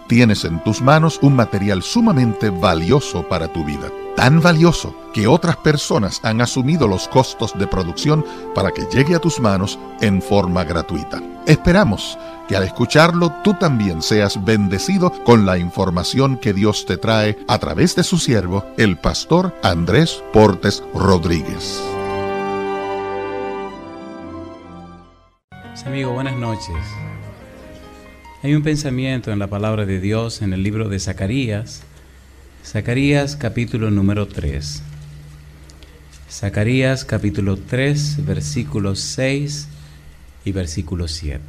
tienes en tus manos un material sumamente valioso para tu vida. Tan valioso que otras personas han asumido los costos de producción para que llegue a tus manos en forma gratuita. Esperamos que al escucharlo tú también seas bendecido con la información que Dios te trae a través de su siervo, el pastor Andrés Portes Rodríguez. Amigo, buenas noches. Hay un pensamiento en la palabra de Dios en el libro de Zacarías capítulo número 3. Zacarías capítulo 3, versículos 6 y versículo 7.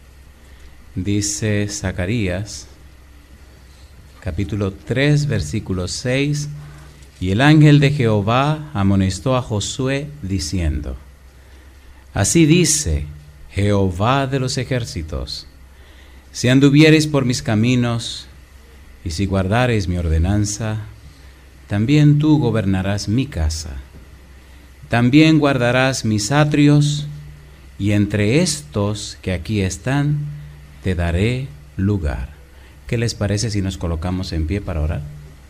Dice Zacarías capítulo 3, versículo 6: y el ángel de Jehová amonestó a Josué diciendo: así dice Jehová de los ejércitos, si anduviereis por mis caminos, y si guardareis mi ordenanza, también tú gobernarás mi casa. También guardarás mis atrios, y entre estos que aquí están, te daré lugar. ¿Qué les parece si nos colocamos en pie para orar?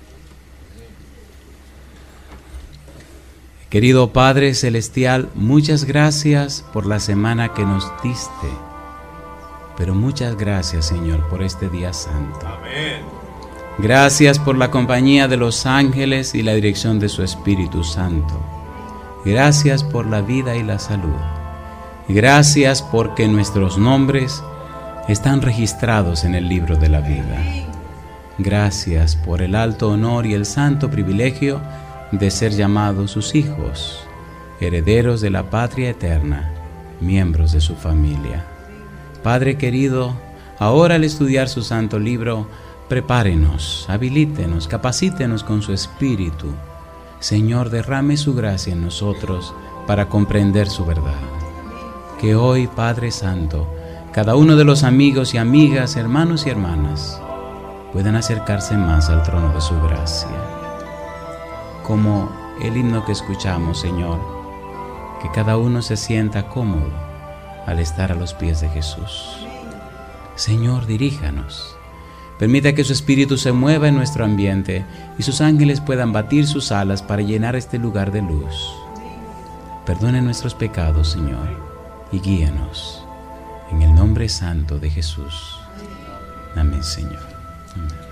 Querido Padre Celestial, muchas gracias por la semana que nos diste. Pero muchas gracias, Señor, por este día santo. Amén. Gracias por la compañía de los ángeles y la dirección de su Espíritu Santo. Gracias por la vida y la salud. Gracias porque nuestros nombres están registrados en el libro de la vida. Gracias por el alto honor y el santo privilegio de ser llamados sus hijos, herederos de la patria eterna, miembros de su familia. Padre querido, ahora al estudiar su santo libro, prepárenos, habilítenos, capacítenos con su Espíritu. Señor, derrame su gracia en nosotros para comprender su verdad. Que hoy, Padre Santo, cada uno de los amigos y amigas, hermanos y hermanas, puedan acercarse más al trono de su gracia. Como el himno que escuchamos, Señor, que cada uno se sienta cómodo al estar a los pies de Jesús. Señor, diríjanos. Permita que su Espíritu se mueva en nuestro ambiente y sus ángeles puedan batir sus alas para llenar este lugar de luz. Perdone nuestros pecados, Señor, y guíanos. En el nombre santo de Jesús. Amén, Señor. Amén.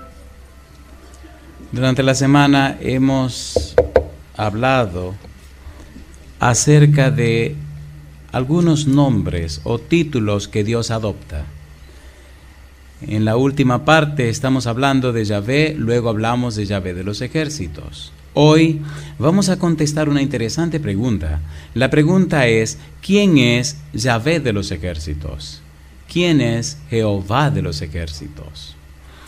Durante la semana hemos hablado acerca de algunos nombres o títulos que Dios adopta. En la última parte estamos hablando de Yahvé, luego hablamos de Yahvé de los ejércitos. Hoy vamos a contestar una interesante pregunta. La pregunta es: ¿quién es Yahvé de los ejércitos? ¿Quién es Jehová de los ejércitos?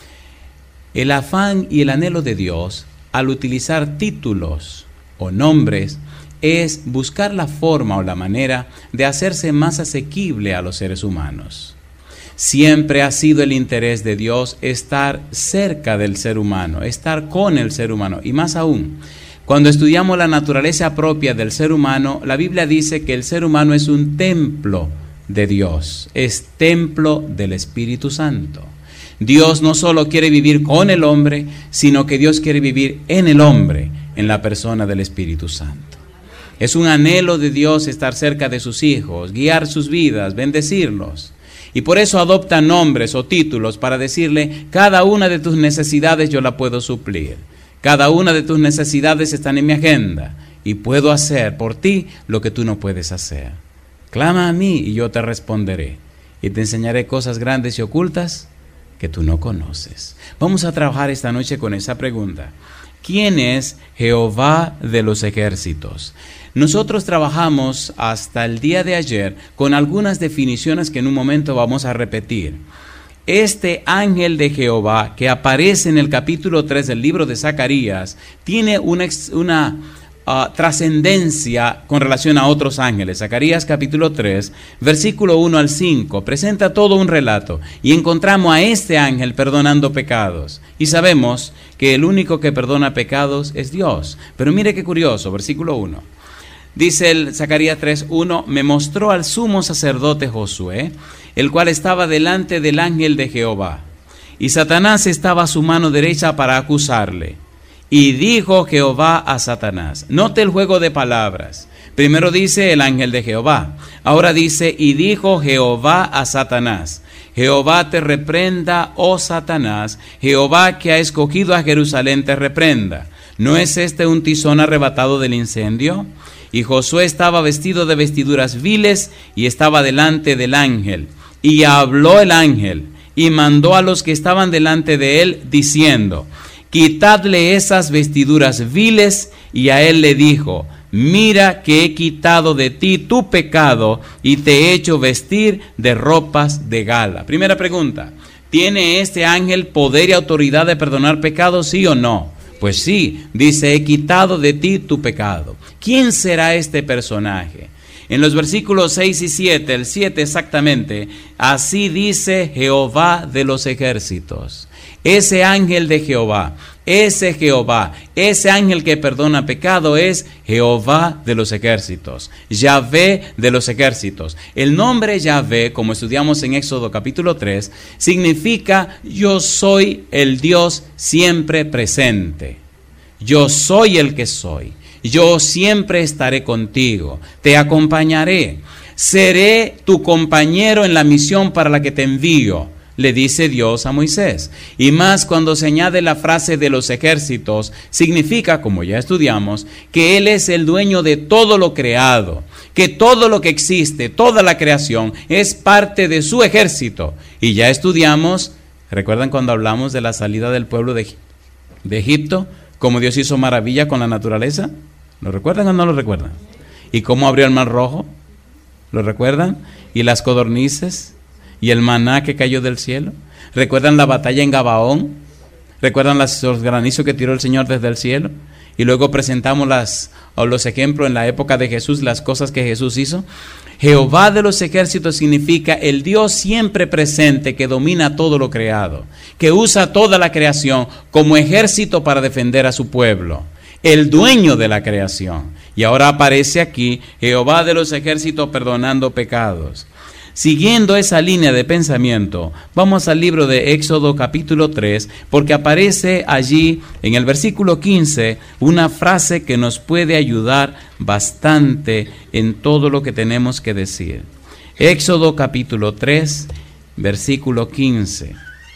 El afán y el anhelo de Dios al utilizar títulos o nombres es buscar la forma o la manera de hacerse más asequible a los seres humanos. Siempre ha sido el interés de Dios estar cerca del ser humano, estar con el ser humano. Y más aún, cuando estudiamos la naturaleza propia del ser humano, la Biblia dice que el ser humano es un templo de Dios, es templo del Espíritu Santo. Dios no solo quiere vivir con el hombre, sino que Dios quiere vivir en el hombre, en la persona del Espíritu Santo. Es un anhelo de Dios estar cerca de sus hijos, guiar sus vidas, bendecirlos. Y por eso adopta nombres o títulos para decirle: cada una de tus necesidades yo la puedo suplir. Cada una de tus necesidades están en mi agenda y puedo hacer por ti lo que tú no puedes hacer. Clama a mí y yo te responderé y te enseñaré cosas grandes y ocultas que tú no conoces. Vamos a trabajar esta noche con esa pregunta. ¿Quién es Jehová de los ejércitos? Nosotros trabajamos hasta el día de ayer con algunas definiciones que en un momento vamos a repetir. Este ángel de Jehová que aparece en el capítulo 3 del libro de Zacarías tiene una trascendencia con relación a otros ángeles. Zacarías capítulo 3, versículo 1 al 5, presenta todo un relato y encontramos a este ángel perdonando pecados. Y sabemos que el único que perdona pecados es Dios. Pero mire qué curioso, versículo 1. Dice el Zacarías 3:1, me mostró al sumo sacerdote Josué, el cual estaba delante del ángel de Jehová. y Satanás estaba a su mano derecha para acusarle. Y dijo Jehová a Satanás. Note el juego de palabras. Primero dice el ángel de Jehová. Ahora dice, y dijo Jehová a Satanás. Jehová te reprenda, oh Satanás. Jehová que ha escogido a Jerusalén te reprenda. ¿No es este un tizón arrebatado del incendio? Y Josué estaba vestido de vestiduras viles y estaba delante del ángel. Y habló el ángel y mandó a los que estaban delante de él, diciendo, quitadle esas vestiduras viles. Y a él le dijo, mira que he quitado de ti tu pecado y te he hecho vestir de ropas de gala. Primera pregunta, ¿tiene este ángel poder y autoridad de perdonar pecados, sí o no? Pues sí, dice, he quitado de ti tu pecado. ¿Quién será este personaje? En los versículos 6 y 7, el 7 exactamente, así dice Jehová de los ejércitos. Ese ángel de Jehová, ese ángel que perdona pecado es Jehová de los ejércitos, Yahvé de los ejércitos. El nombre Yahvé, como estudiamos en Éxodo capítulo 3, significa yo soy el Dios siempre presente. Yo soy el que soy. Yo siempre estaré contigo, te acompañaré, seré tu compañero en la misión para la que te envío, le dice Dios a Moisés. Y más cuando se añade la frase de los ejércitos, significa, como ya estudiamos, que Él es el dueño de todo lo creado, que todo lo que existe, toda la creación, es parte de su ejército. Y ya estudiamos, ¿recuerdan cuando hablamos de la salida del pueblo de Egipto? Cómo Dios hizo maravilla con la naturaleza. ¿Lo recuerdan o no lo recuerdan? ¿Y cómo abrió el mar rojo? ¿Lo recuerdan? ¿Y las codornices? ¿Y el maná que cayó del cielo? ¿Recuerdan la batalla en Gabaón? ¿Recuerdan los granizos que tiró el Señor desde el cielo? Y luego presentamos los ejemplos en la época de Jesús, las cosas que Jesús hizo. Jehová de los ejércitos significa el Dios siempre presente que domina todo lo creado, que usa toda la creación como ejército para defender a su pueblo, el dueño de la creación. Y ahora aparece aquí Jehová de los ejércitos perdonando pecados. Siguiendo esa línea de pensamiento, vamos al libro de Éxodo capítulo 3, porque aparece allí en el versículo 15 una frase que nos puede ayudar bastante en todo lo que tenemos que decir. Éxodo capítulo 3, versículo 15.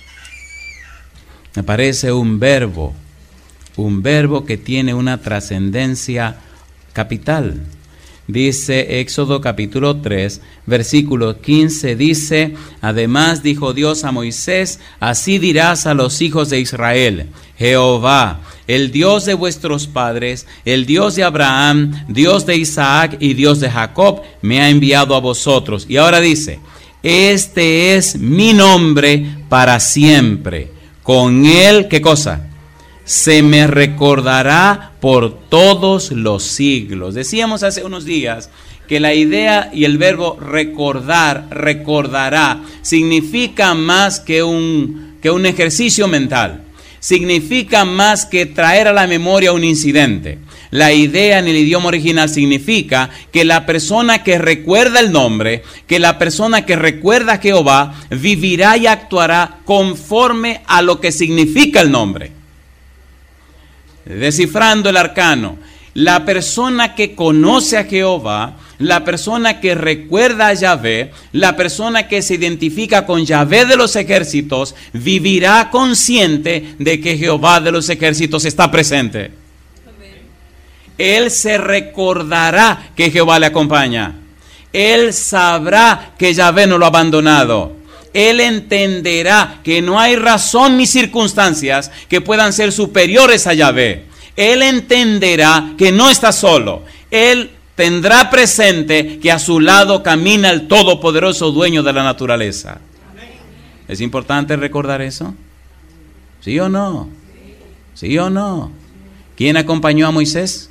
Aparece un verbo que tiene una trascendencia capital. Dice Éxodo capítulo 3, versículo 15, dice, además dijo Dios a Moisés, así dirás a los hijos de Israel, Jehová, el Dios de vuestros padres, el Dios de Abraham, Dios de Isaac y Dios de Jacob, me ha enviado a vosotros. Y ahora dice, este es mi nombre para siempre. Con él, ¿qué cosa? Se me recordará por todos los siglos. Decíamos hace unos días que la idea y el verbo recordar, recordará, significa más que un ejercicio mental. Significa más que traer a la memoria un incidente. La idea en el idioma original significa que la persona que recuerda el nombre, que la persona que recuerda a Jehová, vivirá y actuará conforme a lo que significa el nombre. Descifrando el arcano, la persona que conoce a Jehová, la persona que recuerda a Yahvé, la persona que se identifica con Yahvé de los ejércitos, vivirá consciente de que Jehová de los ejércitos está presente. Él se recordará que Jehová le acompaña. Él sabrá que Yahvé no lo ha abandonado. Él entenderá que no hay razón ni circunstancias que puedan ser superiores a Yahvé. Él entenderá que no está solo. Él tendrá presente que a su lado camina el todopoderoso dueño de la naturaleza. ¿Es importante recordar eso? ¿Sí o no? ¿Sí o no? ¿Quién acompañó a Moisés?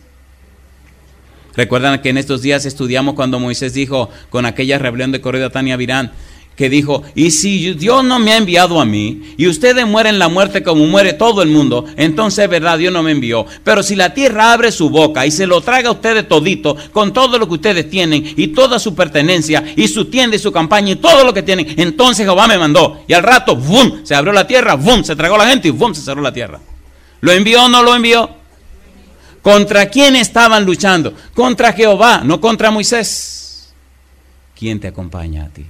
¿Recuerdan que en estos días estudiamos cuando Moisés dijo con aquella rebelión de Coré, Datán y Abirán que dijo, y si Dios no me ha enviado a mí, y ustedes mueren la muerte como muere todo el mundo, entonces es verdad, Dios no me envió. Pero si la tierra abre su boca y se lo traga a ustedes todito, con todo lo que ustedes tienen, y toda su pertenencia, y su tienda y su campaña, y todo lo que tienen, entonces Jehová me mandó. Y al rato, ¡bum!, se abrió la tierra, ¡bum!, se tragó la gente, y ¡bum!, se cerró la tierra. ¿Lo envió o no lo envió? ¿Contra quién estaban luchando? Contra Jehová, no contra Moisés. ¿Quién te acompaña a ti?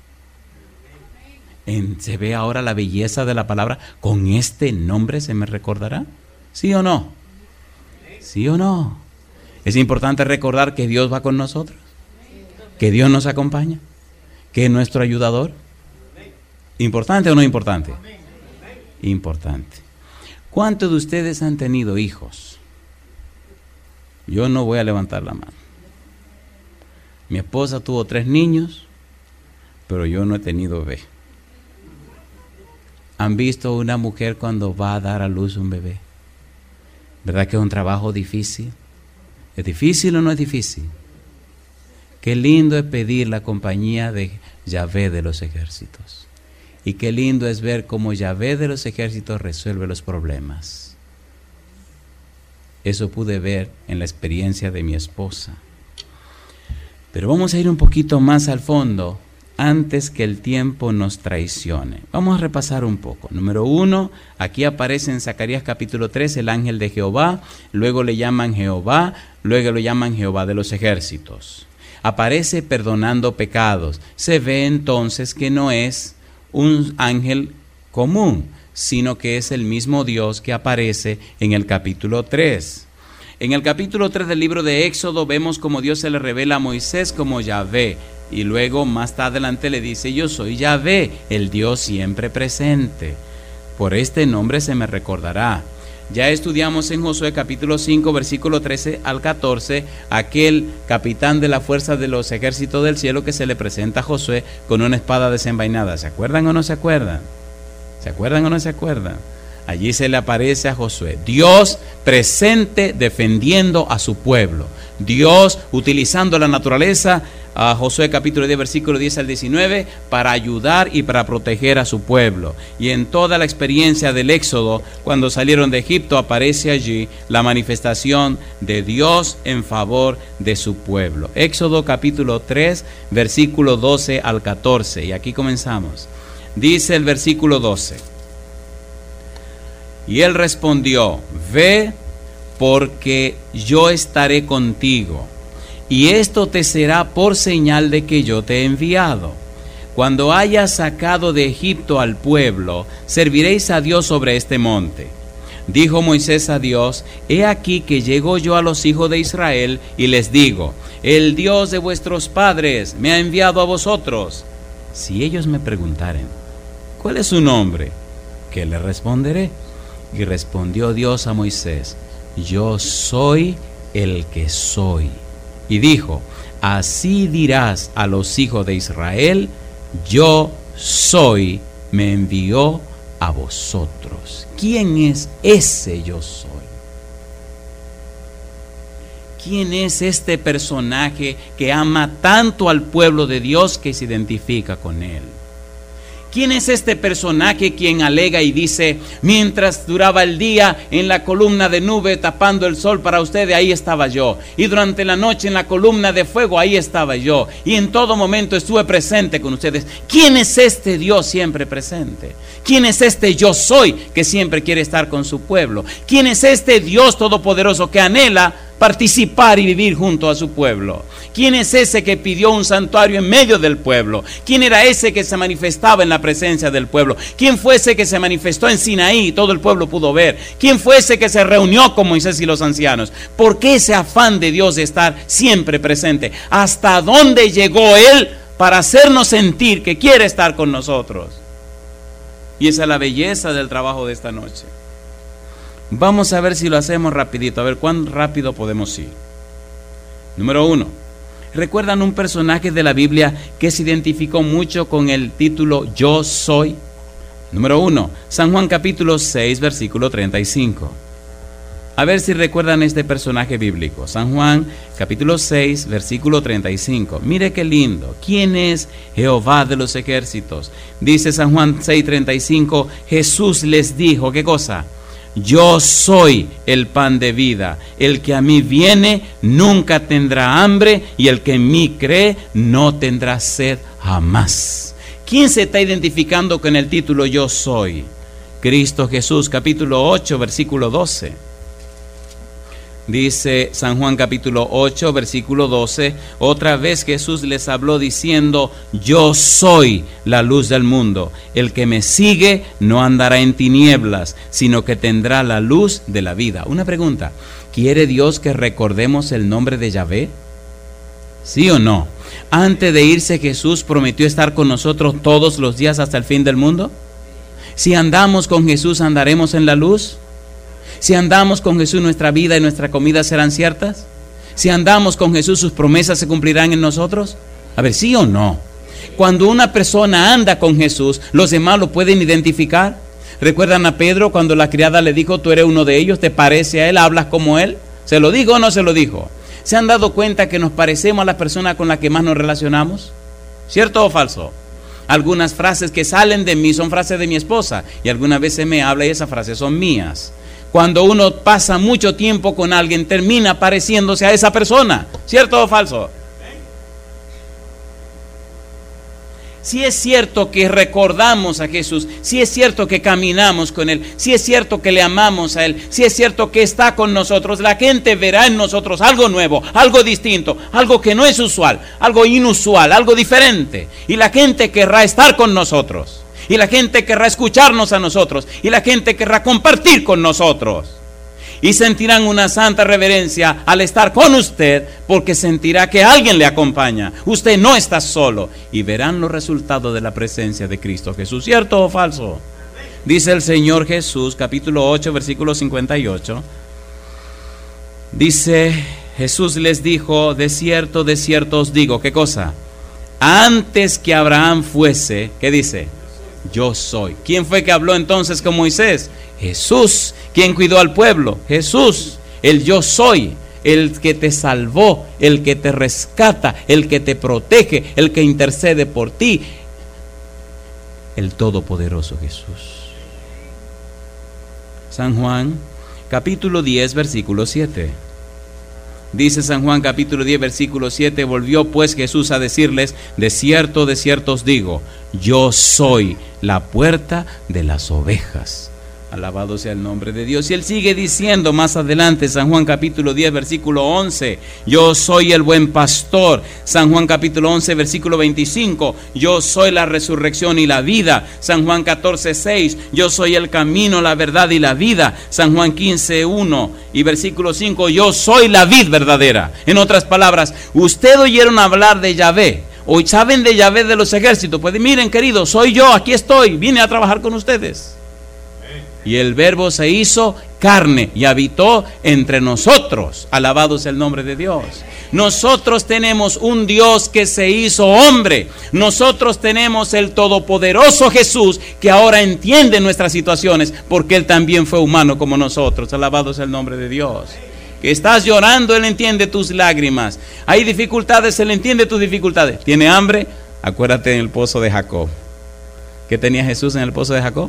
¿Se ve ahora la belleza de la palabra? ¿Con este nombre se me recordará? ¿Sí o no? ¿Sí o no? Es importante recordar que Dios va con nosotros, que Dios nos acompaña, que es nuestro ayudador. ¿Importante o no importante? Importante. ¿Cuántos de ustedes han tenido hijos? Yo no voy a levantar la mano. Mi esposa tuvo 3 niños, pero yo no he tenido bebé. ¿Han visto una mujer cuando va a dar a luz un bebé? ¿Verdad que es un trabajo difícil? ¿Es difícil o no es difícil? Qué lindo es pedir la compañía de Yahvé de los ejércitos. Y qué lindo es ver cómo Yahvé de los ejércitos resuelve los problemas. Eso pude ver en la experiencia de mi esposa. Pero vamos a ir un poquito más al fondo antes que el tiempo nos traicione. Vamos a repasar un poco. Número 1, aquí aparece en Zacarías capítulo 3 el ángel de Jehová, luego le llaman Jehová, luego lo llaman Jehová de los ejércitos. Aparece perdonando pecados. Se ve entonces que no es un ángel común, sino que es el mismo Dios que aparece en el capítulo 3. En el capítulo 3 del libro de Éxodo vemos como Dios se le revela a Moisés como Yahvé, y luego más adelante le dice, yo soy Yahvé, el Dios siempre presente. Por este nombre se me recordará. Ya estudiamos en Josué capítulo 5 versículo 13 al 14 aquel capitán de la fuerza de los ejércitos del cielo que se le presenta a Josué con una espada desenvainada. ¿Se acuerdan o no se acuerdan? ¿Se acuerdan o no se acuerdan? Allí se le aparece a Josué, Dios presente defendiendo a su pueblo, Dios utilizando la naturaleza, a Josué capítulo 10 versículo 10 al 19, para ayudar y para proteger a su pueblo. Y en toda la experiencia del Éxodo, cuando salieron de Egipto, aparece allí la manifestación de Dios en favor de su pueblo. Éxodo capítulo 3 versículo 12 al 14, y aquí comenzamos. Dice el versículo 12, y él respondió, ve, porque yo estaré contigo, y esto te será por señal de que yo te he enviado. Cuando hayas sacado de Egipto al pueblo, serviréis a Dios sobre este monte. Dijo Moisés a Dios, he aquí que llego yo a los hijos de Israel y les digo, el Dios de vuestros padres me ha enviado a vosotros. Si ellos me preguntaren, ¿cuál es su nombre?, ¿qué le responderé? Y respondió Dios a Moisés, yo soy el que soy. Y dijo, así dirás a los hijos de Israel, yo soy, me envió a vosotros. ¿Quién es ese yo soy? ¿Quién es este personaje que ama tanto al pueblo de Dios que se identifica con él? ¿Quién es este personaje quien alega y dice, mientras duraba el día en la columna de nube tapando el sol para ustedes, ahí estaba yo, y durante la noche en la columna de fuego, ahí estaba yo, y en todo momento estuve presente con ustedes? ¿Quién es este Dios siempre presente? ¿Quién es este yo soy que siempre quiere estar con su pueblo? ¿Quién es este Dios todopoderoso que anhela participar y vivir junto a su pueblo? ¿Quién es ese que pidió un santuario en medio del pueblo? ¿Quién era ese que se manifestaba en la presencia del pueblo? ¿Quién fue ese que se manifestó en Sinaí y todo el pueblo pudo ver? ¿Quién fue ese que se reunió con Moisés y los ancianos? ¿Por qué ese afán de Dios de estar siempre presente? ¿Hasta dónde llegó Él para hacernos sentir que quiere estar con nosotros? Y esa es la belleza del trabajo de esta noche. Vamos a ver si lo hacemos rapidito, a ver cuán rápido podemos ir. Número 1. ¿Recuerdan un personaje de la Biblia que se identificó mucho con el título Yo soy? Número 1. San Juan capítulo 6 versículo 35. A ver si recuerdan este personaje bíblico. San Juan, capítulo 6, versículo 35. Mire qué lindo. ¿Quién es Jehová de los ejércitos? Dice San Juan 6, 35. Jesús les dijo, ¿qué cosa? Yo soy el pan de vida. El que a mí viene nunca tendrá hambre, y el que en mí cree no tendrá sed jamás. ¿Quién se está identificando con el título Yo soy? Cristo Jesús, capítulo 8, versículo 12. Dice San Juan capítulo 8, versículo 12, otra vez Jesús les habló diciendo, yo soy la luz del mundo. El que me sigue no andará en tinieblas, sino que tendrá la luz de la vida. Una pregunta, ¿quiere Dios que recordemos el nombre de Yahvé? ¿Sí o no? Antes de irse, Jesús prometió estar con nosotros todos los días hasta el fin del mundo. Si andamos con Jesús, ¿andaremos en la luz? Si andamos con Jesús, nuestra vida y nuestra comida serán ciertas. Si andamos con Jesús, sus promesas se cumplirán en nosotros. A ver, ¿sí o no? Cuando una persona anda con Jesús, los demás lo pueden identificar. ¿Recuerdan a Pedro cuando la criada le dijo, tú eres uno de ellos, te parece a él, hablas como él? ¿Se lo dijo o no se lo dijo? ¿Se han dado cuenta que nos parecemos a las personas con las que más nos relacionamos? ¿Cierto o falso? Algunas frases que salen de mí son frases de mi esposa, y algunas veces me habla y esas frases son mías. Cuando uno pasa mucho tiempo con alguien, termina pareciéndose a esa persona. ¿Cierto o falso? Si es cierto que recordamos a Jesús, si es cierto que caminamos con Él, si es cierto que le amamos a Él, si es cierto que está con nosotros, la gente verá en nosotros algo nuevo, algo distinto, algo que no es usual, algo inusual, algo diferente. Y la gente querrá estar con nosotros. Y la gente querrá escucharnos a nosotros. Y la gente querrá compartir con nosotros. Y sentirán una santa reverencia al estar con usted, porque sentirá que alguien le acompaña. Usted no está solo. Y verán los resultados de la presencia de Cristo Jesús. ¿Cierto o falso? Dice el Señor Jesús, capítulo 8, versículo 58. Dice, Jesús les dijo, de cierto os digo. ¿Qué cosa? Antes que Abraham fuese, ¿qué dice? Yo soy. ¿Quién fue que habló entonces con Moisés? Jesús. ¿Quién cuidó al pueblo? Jesús. El yo soy, el que te salvó, el que te rescata, el que te protege, el que intercede por ti. El todopoderoso Jesús. San Juan, capítulo 10, versículo 7. Dice San Juan capítulo 10 versículo 7, volvió pues Jesús a decirles, de cierto os digo, yo soy la puerta de las ovejas. Alabado sea el nombre de Dios. Y él sigue diciendo más adelante, San Juan capítulo 10 versículo 11, yo soy el buen pastor. San Juan capítulo 11 versículo 25, yo soy la resurrección y la vida. San Juan 14, 6, yo soy el camino, la verdad y la vida. San Juan 15, 1 y versículo 5, yo soy la vid verdadera. En otras palabras, ustedes oyeron hablar de Yahvé, hoy saben de Yahvé de los ejércitos. Pues miren, queridos, soy yo, aquí estoy, vine a trabajar con ustedes. Y el verbo se hizo carne y habitó entre nosotros. Alabado sea el nombre de Dios. Nosotros tenemos un Dios que se hizo hombre. Nosotros tenemos el todopoderoso Jesús que ahora entiende nuestras situaciones, porque Él también fue humano como nosotros. Alabado sea el nombre de Dios. Que estás llorando, Él entiende tus lágrimas. Hay dificultades, Él entiende tus dificultades. ¿Tiene hambre? Acuérdate en el pozo de Jacob. ¿Qué tenía Jesús en el pozo de Jacob?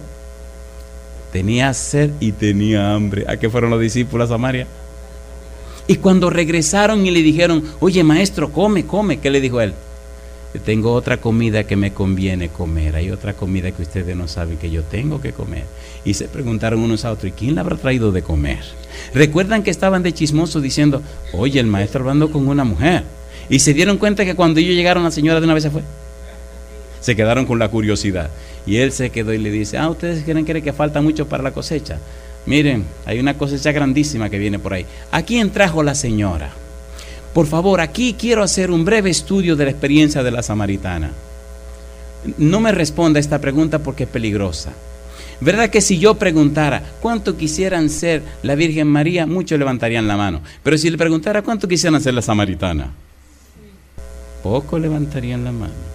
Tenía sed y tenía hambre. ¿A qué fueron los discípulos a Samaria? Y cuando regresaron y le dijeron, oye maestro, come. ¿Qué le dijo él? Tengo otra comida que me conviene comer. Hay otra comida que ustedes no saben que yo tengo que comer. Y se preguntaron unos a otros, ¿y quién le habrá traído de comer? Recuerdan que estaban de chismosos diciendo, oye, el maestro hablando con una mujer. Y se dieron cuenta que cuando ellos llegaron, la señora de una vez se fue. Se quedaron con la curiosidad. Y él se quedó y le dice, ustedes creen que falta mucho para la cosecha. Miren, hay una cosecha grandísima que viene por ahí. ¿A quién trajo la señora? Por favor, aquí quiero hacer un breve estudio de la experiencia de la samaritana. No me responda esta pregunta porque es peligrosa. ¿Verdad que si yo preguntara cuánto quisieran ser la Virgen María, muchos levantarían la mano? Pero si le preguntara cuánto quisieran ser la samaritana, pocos levantarían la mano.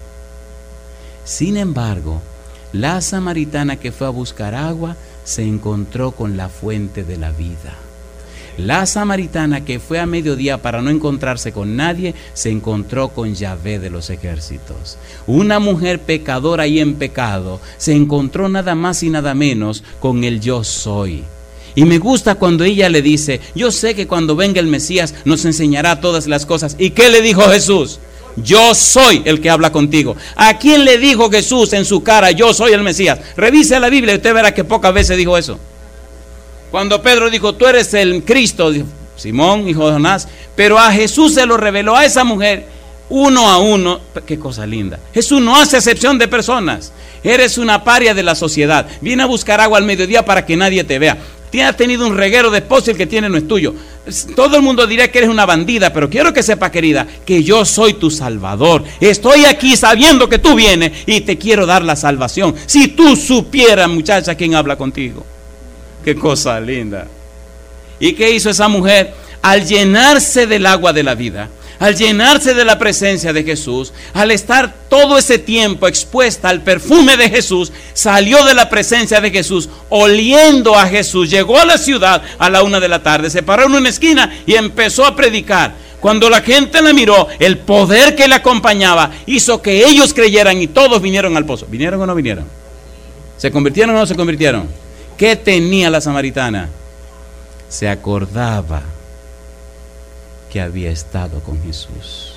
Sin embargo, la samaritana que fue a buscar agua se encontró con la fuente de la vida. La samaritana, que fue a mediodía para no encontrarse con nadie, se encontró con Yahvé de los ejércitos. Una mujer pecadora y en pecado se encontró nada más y nada menos con el yo soy. Y me gusta cuando ella le dice: yo sé que cuando venga el Mesías nos enseñará todas las cosas. ¿Y qué le dijo Jesús? Yo soy el que habla contigo. ¿A quién le dijo Jesús en su cara: yo soy el Mesías? Revise la Biblia y usted verá que pocas veces dijo eso. Cuando Pedro dijo: tú eres el Cristo, dijo Simón, hijo de Jonás. Pero a Jesús se lo reveló a esa mujer uno a uno. Qué cosa linda. Jesús no hace excepción de personas. Eres una paria de la sociedad. Viene a buscar agua al mediodía para que nadie te vea. Has tenido un reguero de esposo y el que tiene no es tuyo. Todo el mundo diría que eres una bandida, pero quiero que sepa, querida, que yo soy tu Salvador. Estoy aquí sabiendo que tú vienes y te quiero dar la salvación. Si tú supieras, muchacha, quién habla contigo. Qué cosa linda. ¿Y qué hizo esa mujer? Al llenarse del agua de la vida, al llenarse de la presencia de Jesús, al estar todo ese tiempo expuesta al perfume de Jesús, salió de la presencia de Jesús, oliendo a Jesús. Llegó a la ciudad a la 1 de la tarde, se paró en una esquina y empezó a predicar. Cuando la gente la miró, el poder que le acompañaba hizo que ellos creyeran y todos vinieron al pozo. ¿Vinieron o no vinieron? ¿Se convirtieron o no se convirtieron? ¿Qué tenía la samaritana? Se acordaba que había estado con Jesús.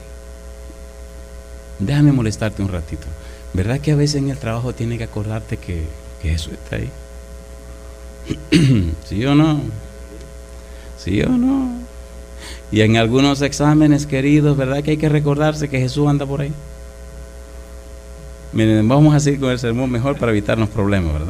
Déjame molestarte un ratito. ¿Verdad que a veces en el trabajo tienes que acordarte que Jesús está ahí? ¿Sí o no? ¿Sí o no? Y en algunos exámenes, queridos, ¿verdad que hay que recordarse que Jesús anda por ahí? Miren, vamos a seguir con el sermón mejor para evitarnos problemas, ¿verdad?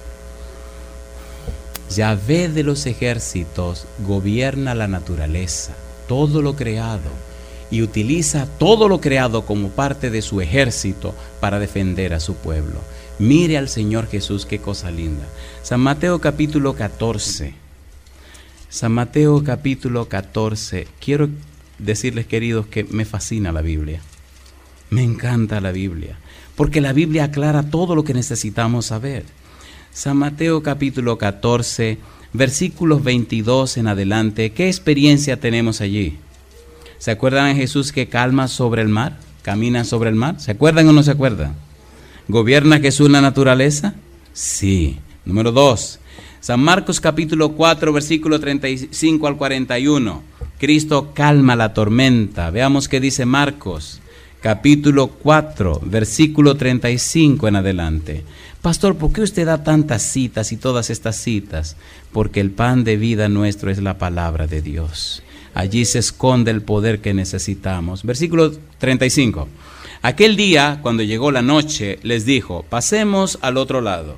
Yahvé de los ejércitos gobierna la naturaleza, todo lo creado, y utiliza todo lo creado como parte de su ejército para defender a su pueblo. Mire al Señor Jesús, qué cosa linda. San Mateo capítulo 14. San Mateo capítulo 14. Quiero decirles, queridos, que me fascina la Biblia. Me encanta la Biblia, porque la Biblia aclara todo lo que necesitamos saber. San Mateo capítulo 14, versículos 22 en adelante. ¿Qué experiencia tenemos allí? ¿Se acuerdan de Jesús que calma sobre el mar? ¿Camina sobre el mar? ¿Se acuerdan o no se acuerdan? ¿Gobierna Jesús la naturaleza? Sí. Número 2. San Marcos capítulo 4, versículo 35 al 41. Cristo calma la tormenta. Veamos qué dice Marcos capítulo 4, versículo 35 en adelante. Pastor, ¿por qué usted da tantas citas y todas estas citas? Porque el pan de vida nuestro es la palabra de Dios. Allí se esconde el poder que necesitamos. Versículo 35. Aquel día, cuando llegó la noche, les dijo: pasemos al otro lado.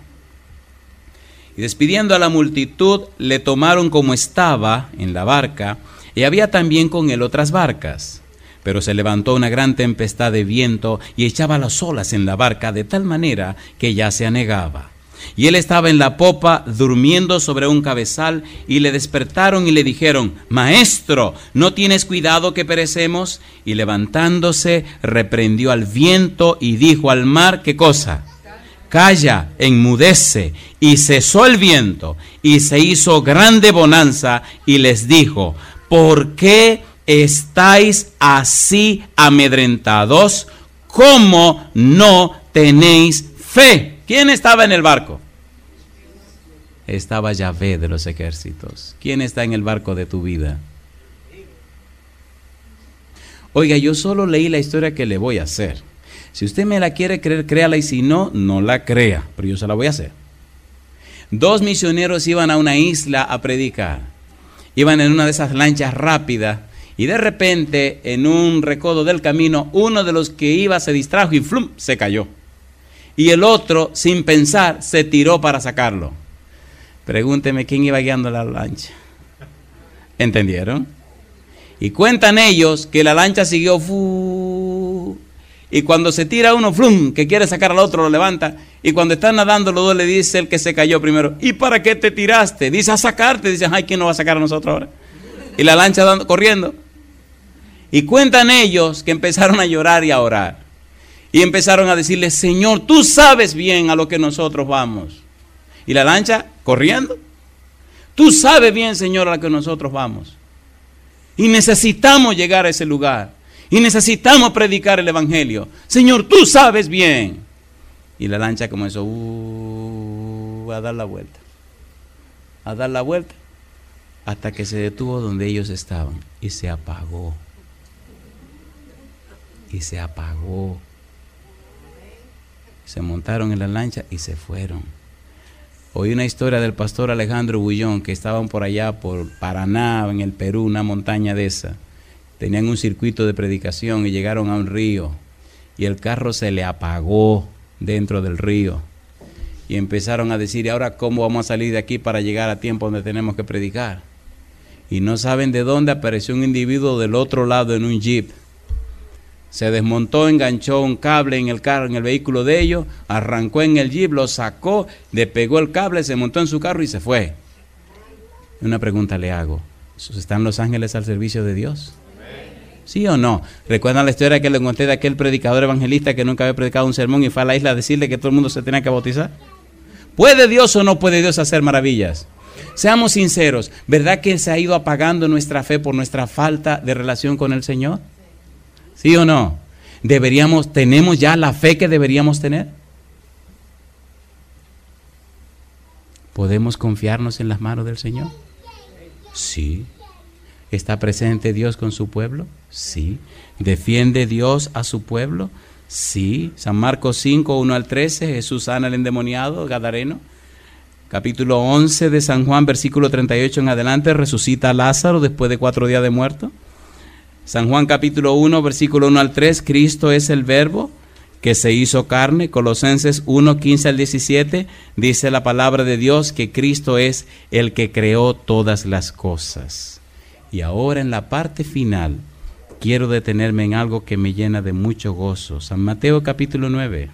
Y despidiendo a la multitud, le tomaron como estaba en la barca, y había también con él otras barcas. Pero se levantó una gran tempestad de viento y echaba las olas en la barca de tal manera que ya se anegaba. Y él estaba en la popa durmiendo sobre un cabezal, y le despertaron y le dijeron: Maestro, ¿no tienes cuidado que perecemos? Y levantándose reprendió al viento y dijo al mar: ¿qué cosa? Calla, enmudece. Y cesó el viento y se hizo grande bonanza, y les dijo: ¿por qué estáis así amedrentados? ¿Cómo no tenéis fe? ¿Quién estaba en el barco? Estaba Yahvé de los ejércitos. ¿Quién está en el barco de tu vida? Oiga, yo solo leí la historia que le voy a hacer. Si usted me la quiere creer, créala, y si no, no la crea, pero yo se la voy a hacer. 2 misioneros iban a una isla a predicar. Iban en una de esas lanchas rápidas, y de repente, en un recodo del camino, uno de los que iba se distrajo y ¡flum!, se cayó. Y el otro, sin pensar, se tiró para sacarlo. Pregúnteme quién iba guiando la lancha. ¿Entendieron? Y cuentan ellos que la lancha siguió y cuando se tira uno, ¡flum!, que quiere sacar al otro, lo levanta. Y cuando están nadando los dos, le dice el que se cayó primero: ¿y para qué te tiraste? Dice: a sacarte. Dicen: ay, ¿quién nos va a sacar a nosotros ahora? Y la lancha corriendo. Y cuentan ellos que empezaron a llorar y a orar. Y empezaron a decirle: Señor, tú sabes bien a lo que nosotros vamos. Y la lancha corriendo. Tú sabes bien, Señor, a lo que nosotros vamos. Y necesitamos llegar a ese lugar. Y necesitamos predicar el Evangelio. Señor, tú sabes bien. Y la lancha comenzó a dar la vuelta. A dar la vuelta. Hasta que se detuvo donde ellos estaban. Y se apagó. Y se apagó. Se montaron en la lancha y se fueron. Oí una historia del pastor Alejandro Bullón, que estaban por allá, por Paraná, en el Perú, una montaña de esa. Tenían un circuito de predicación y llegaron a un río. Y el carro se le apagó dentro del río. Y empezaron a decir, ¿y ahora cómo vamos a salir de aquí para llegar a tiempo donde tenemos que predicar? Y no saben de dónde apareció un individuo del otro lado en un jeep. Se desmontó, enganchó un cable en el carro, en el vehículo de ellos, arrancó en el jeep, lo sacó, le pegó el cable, se montó en su carro y se fue. Una pregunta le hago. ¿Están los ángeles al servicio de Dios? ¿Sí o no? ¿Recuerdan la historia que le conté de aquel predicador evangelista que nunca había predicado un sermón y fue a la isla a decirle que todo el mundo se tenía que bautizar? ¿Puede Dios o no puede Dios hacer maravillas? Seamos sinceros, ¿verdad que se ha ido apagando nuestra fe por nuestra falta de relación con el Señor? ¿Sí o no? ¿Tenemos ya la fe que deberíamos tener? ¿Podemos confiarnos en las manos del Señor? Sí. ¿Está presente Dios con su pueblo? Sí. ¿Defiende Dios a su pueblo? Sí. San Marcos 5, 1 al 13, Jesús sana al endemoniado gadareno. Capítulo 11 de San Juan, versículo 38 en adelante, resucita a Lázaro después de 4 días de muerto. San Juan capítulo 1, versículo 1 al 3, Cristo es el verbo que se hizo carne. Colosenses 1, 15 al 17, dice la palabra de Dios que Cristo es el que creó todas las cosas. Y ahora en la parte final, quiero detenerme en algo que me llena de mucho gozo. San Mateo capítulo 9.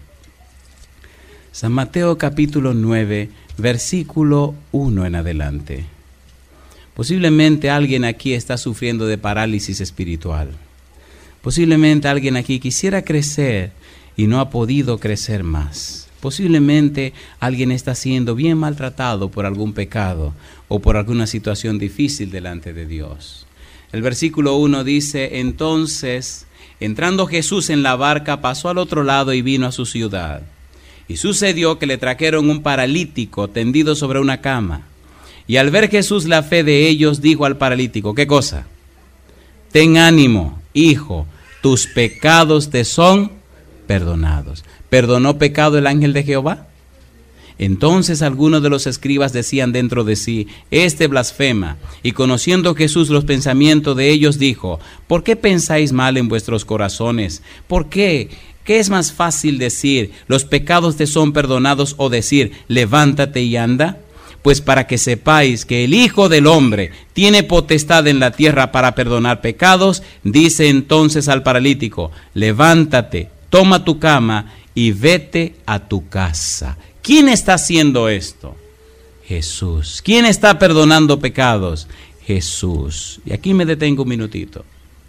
San Mateo capítulo 9, versículo 1 en adelante. Posiblemente alguien aquí está sufriendo de parálisis espiritual. Posiblemente alguien aquí quisiera crecer y no ha podido crecer más. Posiblemente alguien está siendo bien maltratado por algún pecado o por alguna situación difícil delante de Dios. El versículo 1 dice, entonces, entrando Jesús en la barca, pasó al otro lado y vino a su ciudad. Y sucedió que le trajeron un paralítico tendido sobre una cama. Y al ver Jesús la fe de ellos, dijo al paralítico, ¿qué cosa? Ten ánimo, hijo, tus pecados te son perdonados. ¿Perdonó pecado el ángel de Jehová? Entonces algunos de los escribas decían dentro de sí, este blasfema. Y conociendo Jesús los pensamientos de ellos, dijo, ¿por qué pensáis mal en vuestros corazones? ¿Por qué? ¿Qué es más fácil decir, los pecados te son perdonados, o decir, levántate y anda? Pues para que sepáis que el Hijo del Hombre tiene potestad en la tierra para perdonar pecados, dice entonces al paralítico, levántate, toma tu cama y vete a tu casa. ¿Quién está haciendo esto? Jesús. ¿Quién está perdonando pecados? Jesús. Y aquí me detengo un minutito.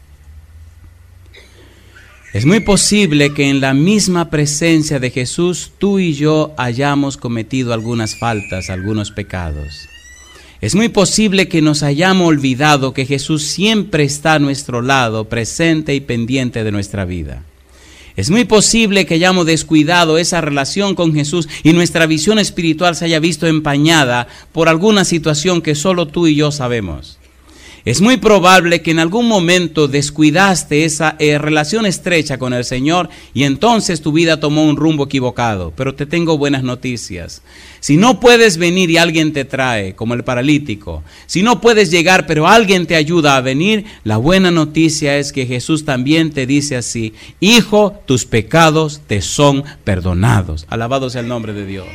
Es muy posible que en la misma presencia de Jesús tú y yo hayamos cometido algunas faltas, algunos pecados. Es muy posible que nos hayamos olvidado que Jesús siempre está a nuestro lado, presente y pendiente de nuestra vida. Es muy posible que hayamos descuidado esa relación con Jesús y nuestra visión espiritual se haya visto empañada por alguna situación que solo tú y yo sabemos. Es muy probable que en algún momento descuidaste esa relación estrecha con el Señor y entonces tu vida tomó un rumbo equivocado. Pero te tengo buenas noticias. Si no puedes venir y alguien te trae, como el paralítico, si no puedes llegar pero alguien te ayuda a venir, la buena noticia es que Jesús también te dice así, hijo, tus pecados te son perdonados. Alabado sea el nombre de Dios.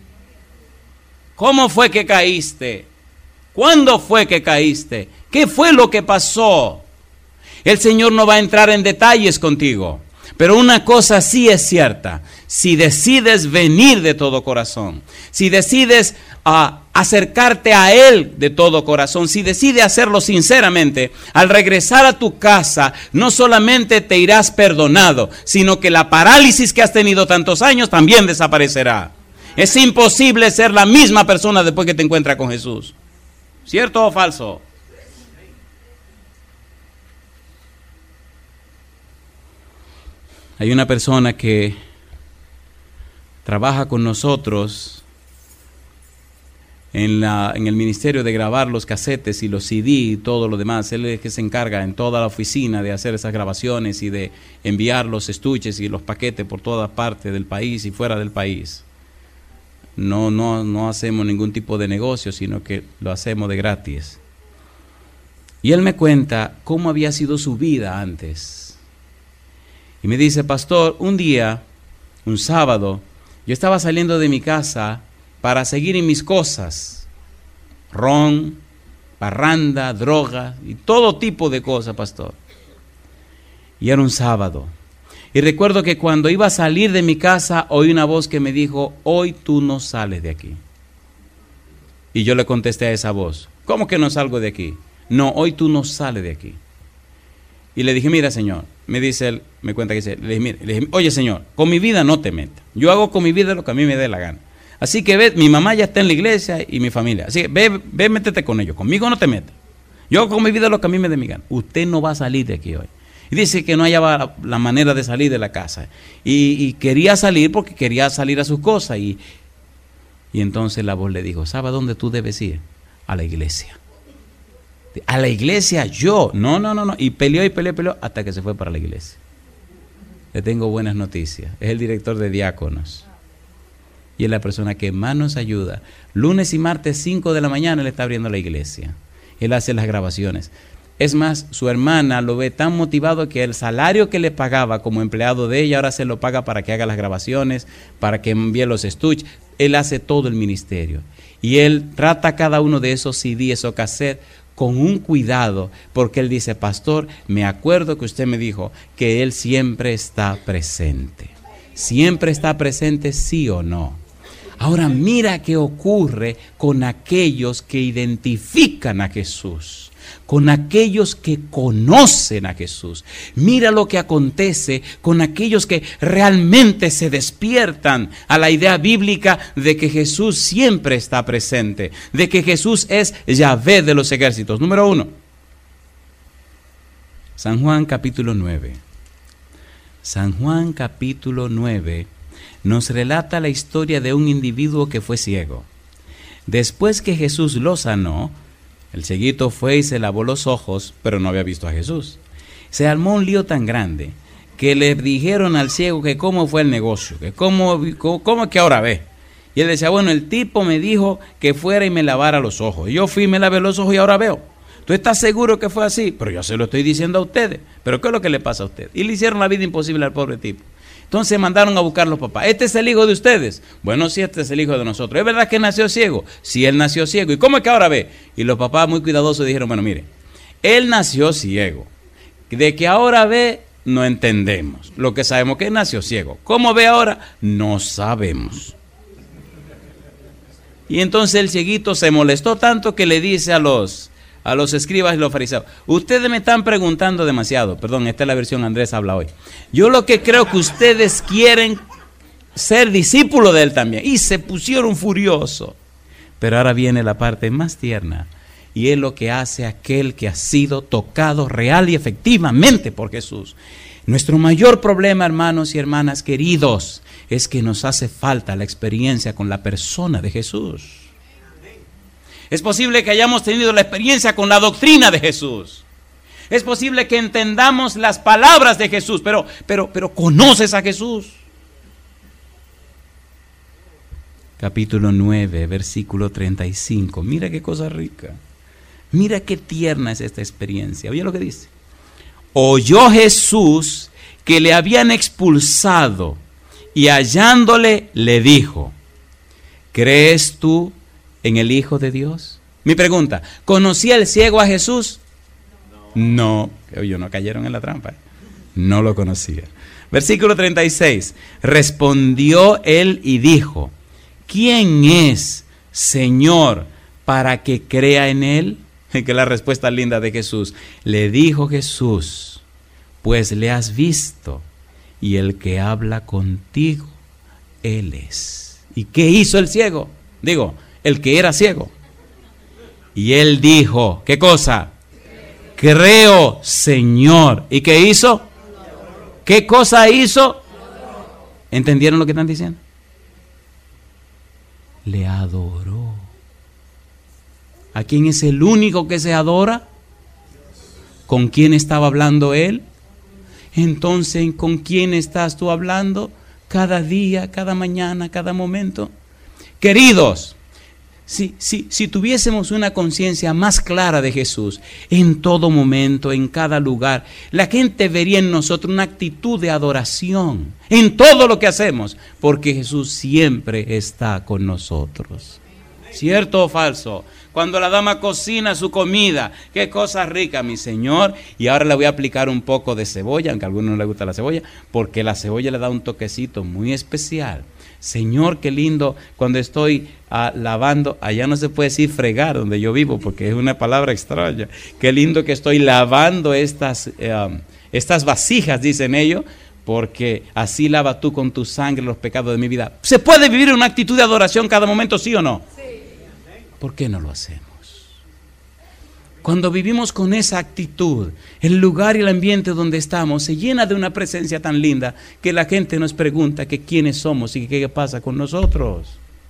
¿Cómo fue que caíste? ¿Cuándo fue que caíste? ¿Qué fue lo que pasó? El Señor no va a entrar en detalles contigo, pero una cosa sí es cierta. Si decides venir de todo corazón, si decides acercarte a Él de todo corazón, si decides hacerlo sinceramente, al regresar a tu casa, no solamente te irás perdonado, sino que la parálisis que has tenido tantos años también desaparecerá. Es imposible ser la misma persona después que te encuentras con Jesús. ¿Cierto o falso? Hay una persona que trabaja con nosotros en el ministerio de grabar los casetes y los CD y todo lo demás. Él es el que se encarga en toda la oficina de hacer esas grabaciones y de enviar los estuches y los paquetes por toda parte del país y fuera del país. No hacemos ningún tipo de negocio, sino que lo hacemos de gratis. Y él me cuenta cómo había sido su vida antes. Y me dice: pastor, un día, un sábado, yo estaba saliendo de mi casa para seguir en mis cosas, ron, parranda, droga y todo tipo de cosas, pastor. Y era un sábado. Y recuerdo que cuando iba a salir de mi casa, oí una voz que me dijo: hoy tú no sales de aquí. Y yo le contesté a esa voz: ¿cómo que no salgo de aquí? No, hoy tú no sales de aquí. Y le dije: mira, señor, me dice él, me cuenta que dice, le dije, oye, señor, con mi vida no te metas. Yo hago con mi vida lo que a mí me dé la gana. Así que ve, mi mamá ya está en la iglesia y mi familia. Así que ve, métete con ellos. Conmigo no te metas. Yo hago con mi vida lo que a mí me dé mi gana. Usted no va a salir de aquí hoy. Y dice que no hallaba la manera de salir de la casa. Y quería salir porque quería salir a sus cosas. Y entonces la voz le dijo: ¿sabe a dónde tú debes ir? A la iglesia. A la iglesia yo. No. Y peleó hasta que se fue para la iglesia. Le tengo buenas noticias. Es el director de diáconos. Y es la persona que más nos ayuda. Lunes y martes 5 de la mañana él está abriendo la iglesia. Él hace las grabaciones. Es más, su hermana lo ve tan motivado que el salario que le pagaba como empleado de ella, ahora se lo paga para que haga las grabaciones, para que envíe los estuches. Él hace todo el ministerio. Y él trata cada uno de esos CD, esos cassettes, con un cuidado, porque él dice: pastor, me acuerdo que usted me dijo que él siempre está presente. Siempre está presente, sí o no. Ahora mira qué ocurre con aquellos que identifican a Jesús, con aquellos que conocen a Jesús. Mira lo que acontece con aquellos que realmente se despiertan a la idea bíblica de que Jesús siempre está presente, de que Jesús es Yahvé de los ejércitos. Número 1, San Juan capítulo 9. San Juan capítulo 9 nos relata la historia de un individuo que fue ciego. Después que Jesús lo sanó, el cieguito fue y se lavó los ojos, pero no había visto a Jesús. Se armó un lío tan grande que le dijeron al ciego que cómo fue el negocio, que cómo que ahora ve. Y él decía: bueno, el tipo me dijo que fuera y me lavara los ojos. Y yo fui y me lavé los ojos y ahora veo. ¿Tú estás seguro que fue así? Pero yo se lo estoy diciendo a ustedes. ¿Pero qué es lo que le pasa a usted? Y le hicieron la vida imposible al pobre tipo. Entonces mandaron a buscar los papás. ¿Este es el hijo de ustedes? Bueno, sí, este es el hijo de nosotros. ¿Es verdad que nació ciego? Sí, él nació ciego. ¿Y cómo es que ahora ve? Y los papás, muy cuidadosos, dijeron: bueno, mire, él nació ciego. De que ahora ve, no entendemos. Lo que sabemos que él nació ciego. ¿Cómo ve ahora? No sabemos. Y entonces el cieguito se molestó tanto que le dice a los escribas y los fariseos: ustedes me están preguntando demasiado. Perdón, esta es la versión Andrés habla hoy. Yo lo que creo que ustedes quieren ser discípulos de él también. Y se pusieron furiosos. Pero ahora viene la parte más tierna. Y es lo que hace aquel que ha sido tocado real y efectivamente por Jesús. Nuestro mayor problema, hermanos y hermanas queridos, es que nos hace falta la experiencia con la persona de Jesús. Es posible que hayamos tenido la experiencia con la doctrina de Jesús. Es posible que entendamos las palabras de Jesús, pero ¿conoces a Jesús? Capítulo 9, versículo 35. Mira qué cosa rica. Mira qué tierna es esta experiencia. Oye lo que dice. Oyó Jesús que le habían expulsado y hallándole le dijo: ¿crees tú en el Hijo de Dios? Mi pregunta: ¿conocía el ciego a Jesús? No. Oye, no cayeron en la trampa. No lo conocía. Versículo 36. Respondió él y dijo: ¿quién es, Señor, para que crea en él? Que es la respuesta linda de Jesús. Le dijo Jesús: pues le has visto, y el que habla contigo, él es. ¿Y qué hizo el ciego? Digo, el que era ciego. Y él dijo, ¿qué cosa? Creo, Señor. ¿Y qué hizo? ¿Qué cosa hizo? ¿Entendieron lo que están diciendo? Le adoró. ¿A quién es el único que se adora? ¿Con quién estaba hablando él? Entonces, ¿con quién estás tú hablando? Cada día, cada mañana, cada momento. Queridos, si tuviésemos una conciencia más clara de Jesús en todo momento, en cada lugar, la gente vería en nosotros una actitud de adoración en todo lo que hacemos, porque Jesús siempre está con nosotros. ¿Cierto o falso? Cuando la dama cocina su comida, qué cosa rica, mi Señor. Y ahora le voy a aplicar un poco de cebolla, aunque a algunos no les gusta la cebolla, porque la cebolla le da un toquecito muy especial. Señor, qué lindo cuando estoy lavando, allá no se puede decir fregar donde yo vivo, porque es una palabra extraña. Qué lindo que estoy lavando estas vasijas, dicen ellos, porque así lava tú con tu sangre los pecados de mi vida. ¿Se puede vivir en una actitud de adoración cada momento, sí o no? Sí. ¿Por qué no lo hacemos? Cuando vivimos con esa actitud, el lugar y el ambiente donde estamos se llena de una presencia tan linda que la gente nos pregunta que quiénes somos y qué pasa con nosotros.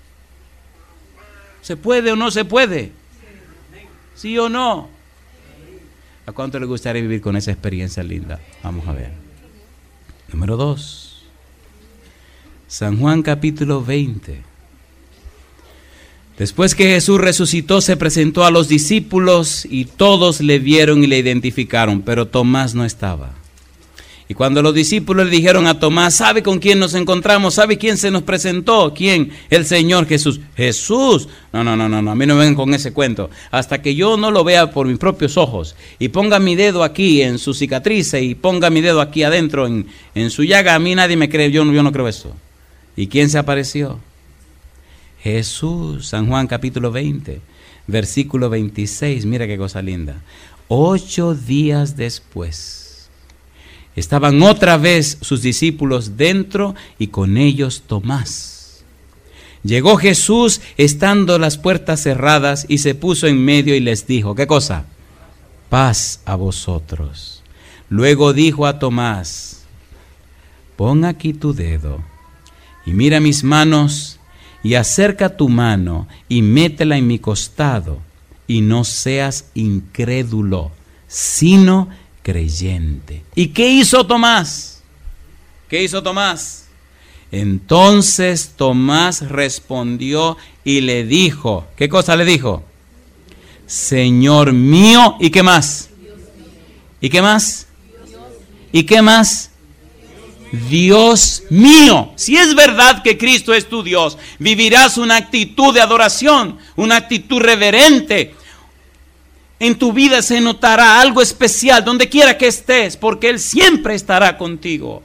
¿Se puede o no se puede? ¿Sí o no? ¿A cuánto le gustaría vivir con esa experiencia linda? Vamos a ver. Número 2. San Juan capítulo 20. Después que Jesús resucitó, se presentó a los discípulos y todos le vieron y le identificaron, pero Tomás no estaba. Y cuando los discípulos le dijeron a Tomás, ¿sabe con quién nos encontramos? ¿Sabe quién se nos presentó? ¿Quién? El Señor Jesús. Jesús. No, a mí no me vengan con ese cuento. Hasta que yo no lo vea por mis propios ojos y ponga mi dedo aquí en su cicatriz y ponga mi dedo aquí adentro en su llaga, a mí nadie me cree, yo no creo eso. ¿Y quién se apareció? Jesús. San Juan capítulo 20, versículo 26, mira qué cosa linda. 8 días después, estaban otra vez sus discípulos dentro y con ellos Tomás. Llegó Jesús estando las puertas cerradas y se puso en medio y les dijo, ¿qué cosa? Paz a vosotros. Luego dijo a Tomás, pon aquí tu dedo y mira mis manos y acerca tu mano y métela en mi costado y no seas incrédulo, sino creyente. ¿Y qué hizo Tomás? ¿Qué hizo Tomás? Entonces Tomás respondió y le dijo, ¿qué cosa le dijo? Señor mío, ¿y qué más? ¿Y qué más? ¿Y qué más? Dios mío. Si es verdad que Cristo es tu Dios, vivirás una actitud de adoración, una actitud reverente. En tu vida se notará algo especial donde quiera que estés, porque Él siempre estará contigo.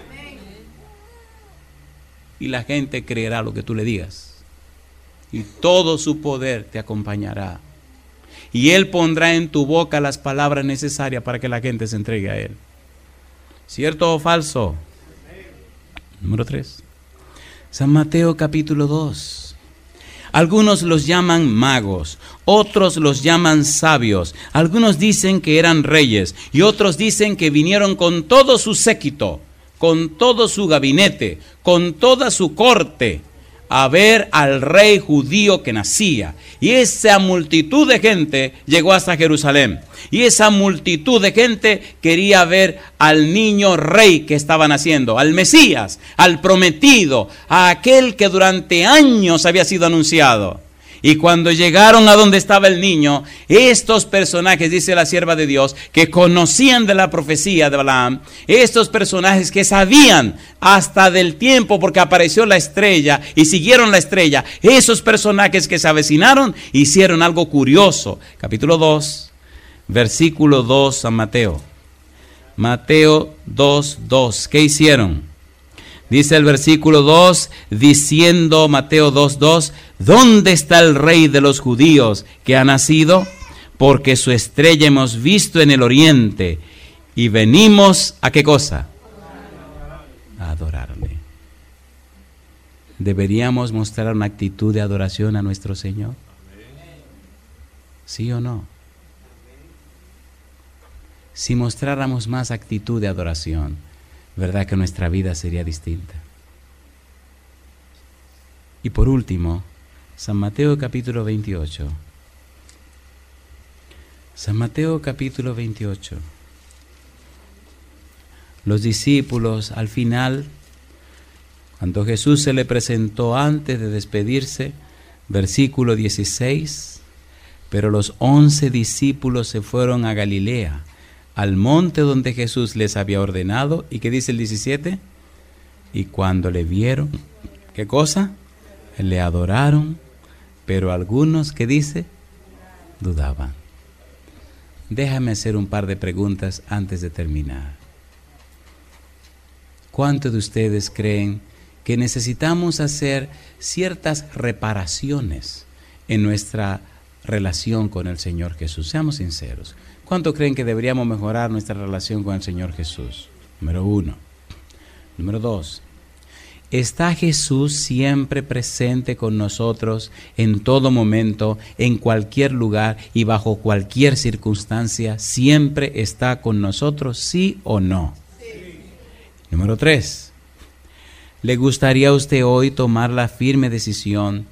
Y la gente creerá lo que tú le digas. Y todo su poder te acompañará. Y Él pondrá en tu boca las palabras necesarias para que la gente se entregue a Él. ¿Cierto o falso? Número 3. San Mateo capítulo 2. Algunos los llaman magos, otros los llaman sabios. Algunos dicen que eran reyes y otros dicen que vinieron con todo su séquito, con todo su gabinete, con toda su corte, a ver al rey judío que nacía. Y esa multitud de gente llegó hasta Jerusalén. Y esa multitud de gente quería ver al niño rey que estaba naciendo, al Mesías, al prometido, a aquel que durante años había sido anunciado. Y cuando llegaron a donde estaba el niño, estos personajes, dice la sierva de Dios, que conocían de la profecía de Balaam, estos personajes que sabían hasta del tiempo porque apareció la estrella y siguieron la estrella, esos personajes que se avecinaron hicieron algo curioso. Capítulo 2, versículo 2, San Mateo. Mateo 2:2. ¿Qué hicieron? Dice el versículo 2, diciendo Mateo 2:2, ¿dónde está el rey de los judíos que ha nacido? Porque su estrella hemos visto en el oriente y venimos ¿a qué cosa? A adorarle. Deberíamos mostrar una actitud de adoración a nuestro Señor. ¿Sí o no? Si mostráramos más actitud de adoración, ¿verdad que nuestra vida sería distinta? Y por último, San Mateo capítulo 28. San Mateo capítulo 28. Los discípulos al final, cuando Jesús se le presentó antes de despedirse, versículo 16, pero los 11 discípulos se fueron a Galilea, al monte donde Jesús les había ordenado. ¿Y qué dice el 17? Y cuando le vieron, ¿qué cosa? Le adoraron, pero algunos, ¿qué dice? Dudaban. Déjame hacer un par de preguntas antes de terminar. ¿Cuántos de ustedes creen que necesitamos hacer ciertas reparaciones en nuestra relación con el Señor Jesús? Seamos sinceros. ¿Cuántos creen que deberíamos mejorar nuestra relación con el Señor Jesús? Número 1. Número 2. ¿Está Jesús siempre presente con nosotros en todo momento, en cualquier lugar y bajo cualquier circunstancia? ¿Siempre está con nosotros, sí o no? Sí. Número 3. ¿Le gustaría a usted hoy tomar la firme decisión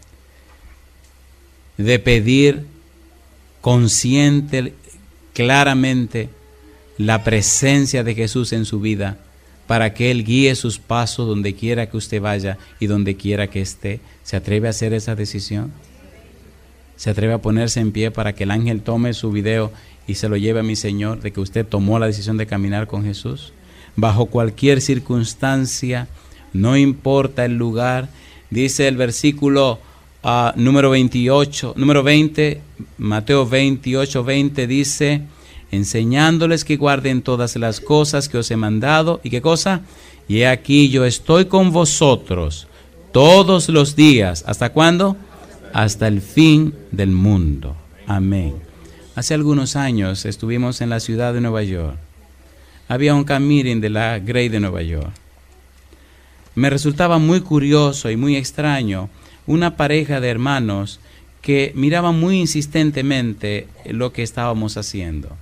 de pedir consciente, claramente, la presencia de Jesús en su vida, para que Él guíe sus pasos donde quiera que usted vaya y donde quiera que esté? ¿Se atreve a hacer esa decisión? ¿Se atreve a ponerse en pie para que el ángel tome su video y se lo lleve a mi Señor, de que usted tomó la decisión de caminar con Jesús? Bajo cualquier circunstancia, no importa el lugar. Dice el versículo número 20, Mateo 28, 20, dice: enseñándoles que guarden todas las cosas que os he mandado. ¿Y qué cosa? Y he aquí yo estoy con vosotros todos los días. ¿Hasta cuándo? Hasta el fin del mundo. Amén. Hace algunos años estuvimos en la ciudad de Nueva York. Había un camp meeting de la Grey de Nueva York. Me resultaba muy curioso y muy extraño una pareja de hermanos que miraban muy insistentemente lo que estábamos haciendo.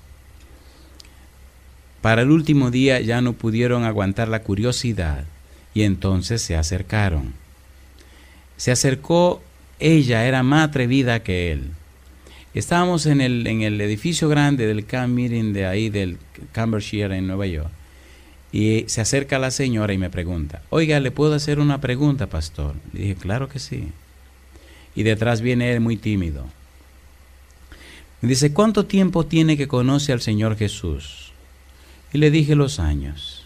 Para el último día ya no pudieron aguantar la curiosidad y entonces se acercaron. Se acercó ella, era más atrevida que él. Estábamos en el edificio grande del camp meeting de ahí, del Cambridgeshire en Nueva York. Y se acerca la señora y me pregunta: oiga, ¿le puedo hacer una pregunta, pastor? Le dije: claro que sí. Y detrás viene él muy tímido. Me dice: ¿cuánto tiempo tiene que conoce al Señor Jesús? Y le dije los años.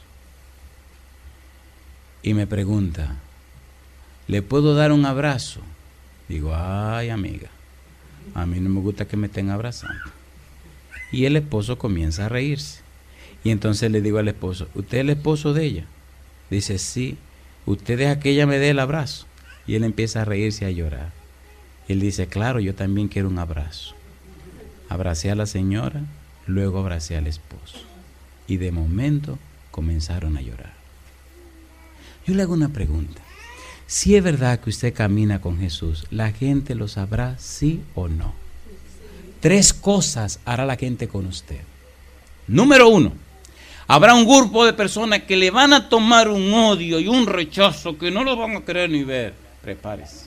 Y me pregunta: ¿le puedo dar un abrazo? Digo: ay, amiga, a mí no me gusta que me estén abrazando. Y el esposo comienza a reírse. Y entonces le digo al esposo: ¿usted es el esposo de ella? Dice: sí. ¿Usted deja que ella me dé el abrazo? Y él empieza a reírse y a llorar. Y él dice: claro, yo también quiero un abrazo. Abracé a la señora, luego abracé al esposo. Y de momento comenzaron a llorar. Yo le hago una pregunta. Si es verdad que usted camina con Jesús, ¿la gente lo sabrá, sí o no? 3 cosas hará la gente con usted. Número 1. Habrá un grupo de personas que le van a tomar un odio y un rechazo que no lo van a querer ni ver. Prepárese.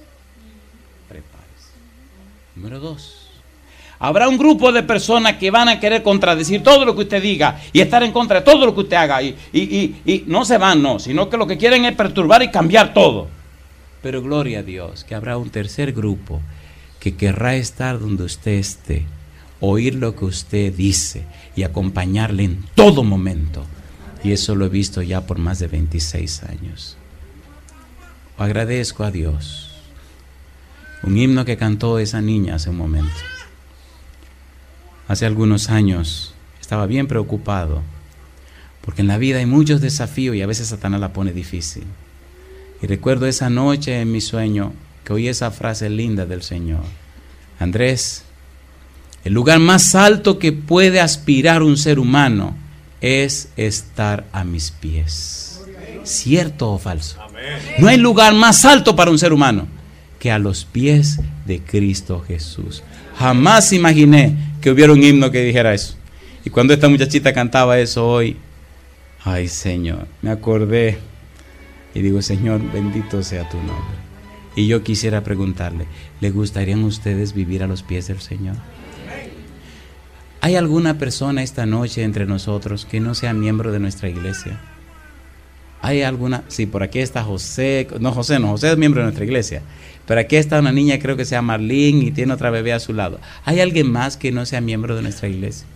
Número 2. Habrá un grupo de personas que van a querer contradecir todo lo que usted diga y estar en contra de todo lo que usted haga. Y no se van, no, sino que lo que quieren es perturbar y cambiar todo. Pero gloria a Dios, que habrá un tercer grupo que querrá estar donde usted esté, oír lo que usted dice y acompañarle en todo momento. Y eso lo he visto ya por más de 26 años. Agradezco a Dios. Un himno que cantó esa niña hace un momento. Hace algunos años estaba bien preocupado, porque en la vida hay muchos desafíos y a veces Satanás la pone difícil. Y recuerdo esa noche en mi sueño que oí esa frase linda del Señor: Andrés, el lugar más alto que puede aspirar un ser humano es estar a mis pies. ¿Cierto o falso? No hay lugar más alto para un ser humano que a los pies de Cristo Jesús. Jamás imaginé que hubiera un himno que dijera eso. Y cuando esta muchachita cantaba eso hoy, ay Señor, me acordé y digo, Señor, bendito sea tu nombre. Y yo quisiera preguntarle, ¿le gustarían ustedes vivir a los pies del Señor? ¿Hay alguna persona esta noche entre nosotros que no sea miembro de nuestra iglesia? ¿Hay alguna? Sí, por aquí está José. No, José es miembro de nuestra iglesia. Pero aquí está una niña, creo que se llama Marlene, y tiene otra bebé a su lado. ¿Hay alguien más que no sea miembro de nuestra iglesia?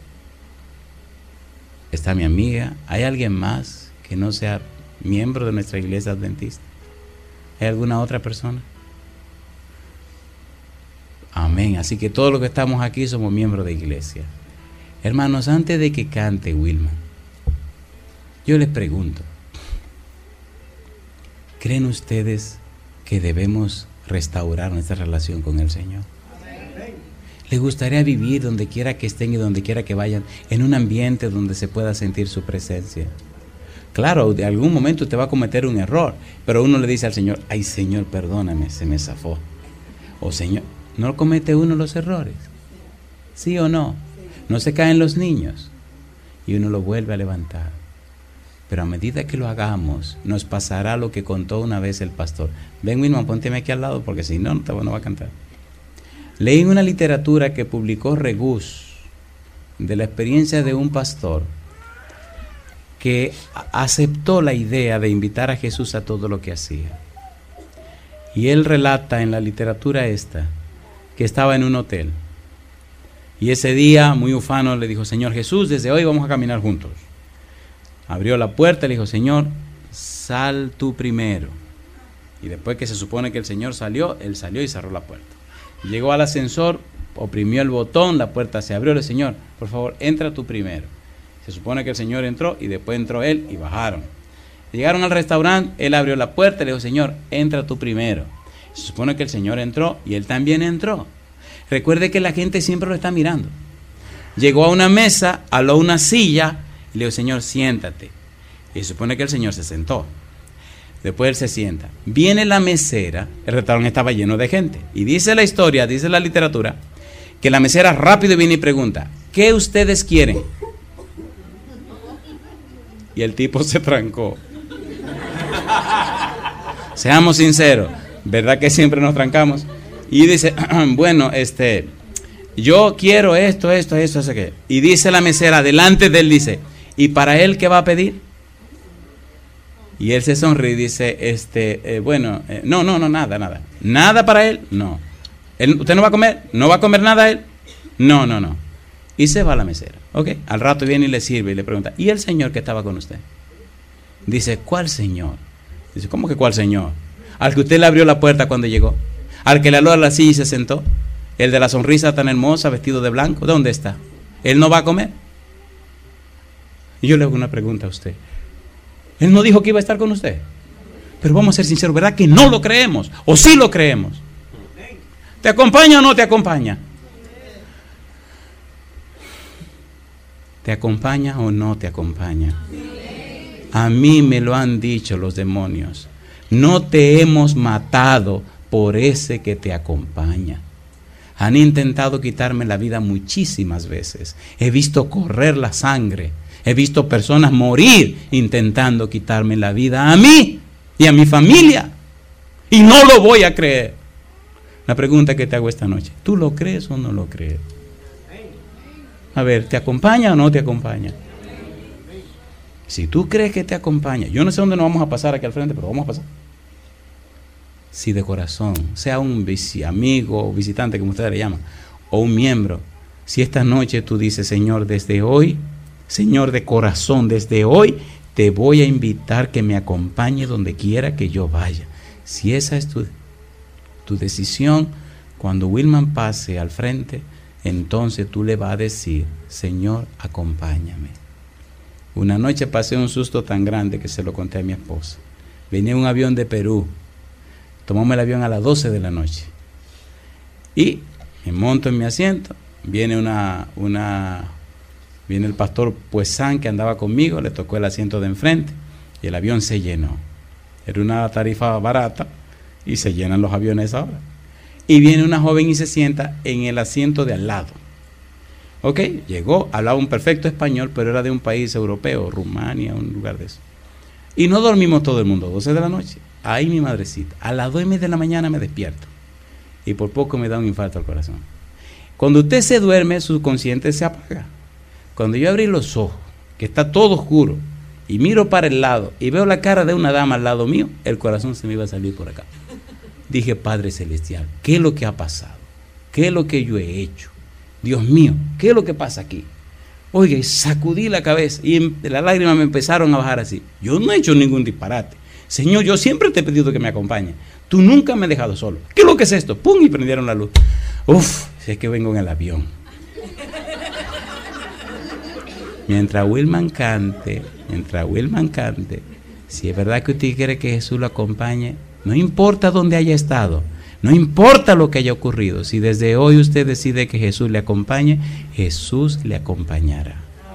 Está mi amiga. ¿Hay alguien más que no sea miembro de nuestra iglesia adventista? ¿Hay alguna otra persona? Amén. Así que todos los que estamos aquí somos miembros de iglesia. Hermanos, antes de que cante Wilma, yo les pregunto, ¿creen ustedes que debemos restaurar nuestra relación con el Señor? ¿Les gustaría vivir donde quiera que estén y donde quiera que vayan, en un ambiente donde se pueda sentir su presencia? Claro, de algún momento usted va a cometer un error, pero uno le dice al Señor, ay Señor, perdóname, se me zafó. O Señor, ¿no comete uno los errores? ¿Sí o no? No se caen los niños y uno lo vuelve a levantar. Pero a medida que lo hagamos, nos pasará lo que contó una vez el pastor. Ven, Wilma, pónteme aquí al lado porque si no, no va a cantar. Leí en una literatura que publicó Regus de la experiencia de un pastor que aceptó la idea de invitar a Jesús a todo lo que hacía. Y él relata en la literatura esta que estaba en un hotel. Y ese día, muy ufano, le dijo, Señor Jesús, desde hoy vamos a caminar juntos. Abrió la puerta y le dijo, Señor, sal tú primero. Y después que se supone que el Señor salió, él salió y cerró la puerta. Llegó al ascensor, oprimió el botón, la puerta se abrió. Le dijo, Señor, por favor, entra tú primero. Se supone que el Señor entró y después entró él y bajaron. Llegaron al restaurante, él abrió la puerta y le dijo, Señor, entra tú primero. Se supone que el Señor entró y él también entró. Recuerde que la gente siempre lo está mirando. Llegó a una mesa, aló una silla y le dijo, Señor, siéntate. Y se supone que el Señor se sentó. Después él se sienta. Viene la mesera, el restaurante estaba lleno de gente. Y dice la historia, dice la literatura, que la mesera rápido viene y pregunta, ¿qué ustedes quieren? Y el tipo se trancó. Seamos sinceros, ¿verdad que siempre nos trancamos? Y dice, bueno, yo quiero esto, qué. Y dice la mesera delante de él, dice, ¿y para él qué va a pedir? Y él se sonríe y dice, no, nada. ¿Nada para él? No. ¿Usted no va a comer? ¿No va a comer nada él? No. Y se va a la mesera. ¿Ok? Al rato viene y le sirve y le pregunta, ¿y el señor que estaba con usted? Dice, ¿cuál señor? Dice, ¿cómo que cuál señor? Al que usted le abrió la puerta cuando llegó. Al que le habló a la silla y se sentó. El de la sonrisa tan hermosa, vestido de blanco. ¿Dónde está? ¿Él no va a comer? Y yo le hago una pregunta a usted. ¿Él no dijo que iba a estar con usted? Pero vamos a ser sinceros, ¿verdad que no lo creemos? ¿O sí lo creemos? ¿Te acompaña o no te acompaña? ¿Te acompaña o no te acompaña? A mí me lo han dicho los demonios. No te hemos matado por ese que te acompaña. Han intentado quitarme la vida muchísimas veces. He visto correr la sangre. He visto personas morir intentando quitarme la vida a mí y a mi familia. Y no lo voy a creer. La pregunta que te hago esta noche, ¿tú lo crees o no lo crees? A ver, ¿te acompaña o no te acompaña? Si tú crees que te acompaña, yo no sé dónde nos vamos a pasar aquí al frente, pero vamos a pasar. Si de corazón, sea un amigo o visitante, como ustedes le llaman, o un miembro, si esta noche tú dices, Señor, desde hoy, Señor de corazón, desde hoy te voy a invitar que me acompañe donde quiera que yo vaya. Si esa es tu decisión, cuando Wilman pase al frente, entonces tú le vas a decir, Señor, acompáñame. Una noche pasé un susto tan grande que se lo conté a mi esposa. Venía un avión de Perú. Tomamos el avión a las 12 de la noche. Y me monto en mi asiento. Viene viene el pastor Puesán que andaba conmigo, le tocó el asiento de enfrente y el avión se llenó. Era una tarifa barata y se llenan los aviones ahora. y viene una joven y se sienta en el asiento de al lado. Ok, llegó, hablaba un perfecto español, pero era de un país europeo, Rumania, un lugar de eso. Y no dormimos todo el mundo, 12 de la noche. Ahí mi madrecita, a las 2:30 de la mañana me despierto. Y por poco me da un infarto al corazón. Cuando usted se duerme, su consciente se apaga. Cuando yo abrí los ojos, que está todo oscuro, y miro para el lado, y veo la cara de una dama al lado mío, el corazón se me iba a salir por acá. Dije, Padre Celestial, ¿qué es lo que ha pasado? ¿Qué es lo que yo he hecho? Dios mío, ¿qué es lo que pasa aquí? Oiga, y sacudí la cabeza y las lágrimas me empezaron a bajar así. Yo no he hecho ningún disparate. Señor, yo siempre te he pedido que me acompañes. Tú nunca me has dejado solo. ¿Qué es lo que es esto? ¡Pum! Y prendieron la luz. Uf, si es que vengo en el avión. Mientras Wilman cante, si es verdad que usted quiere que Jesús lo acompañe, no importa dónde haya estado, no importa lo que haya ocurrido, si desde hoy usted decide que Jesús le acompañe, Jesús le acompañará.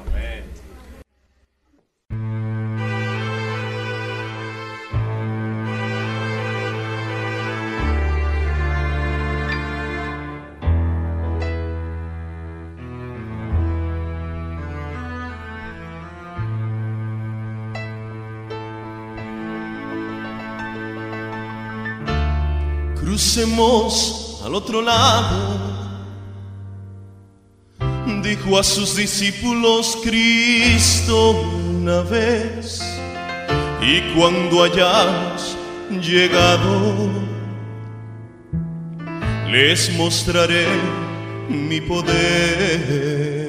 Crucemos al otro lado, dijo a sus discípulos Cristo una vez, y cuando hayamos llegado, les mostraré mi poder.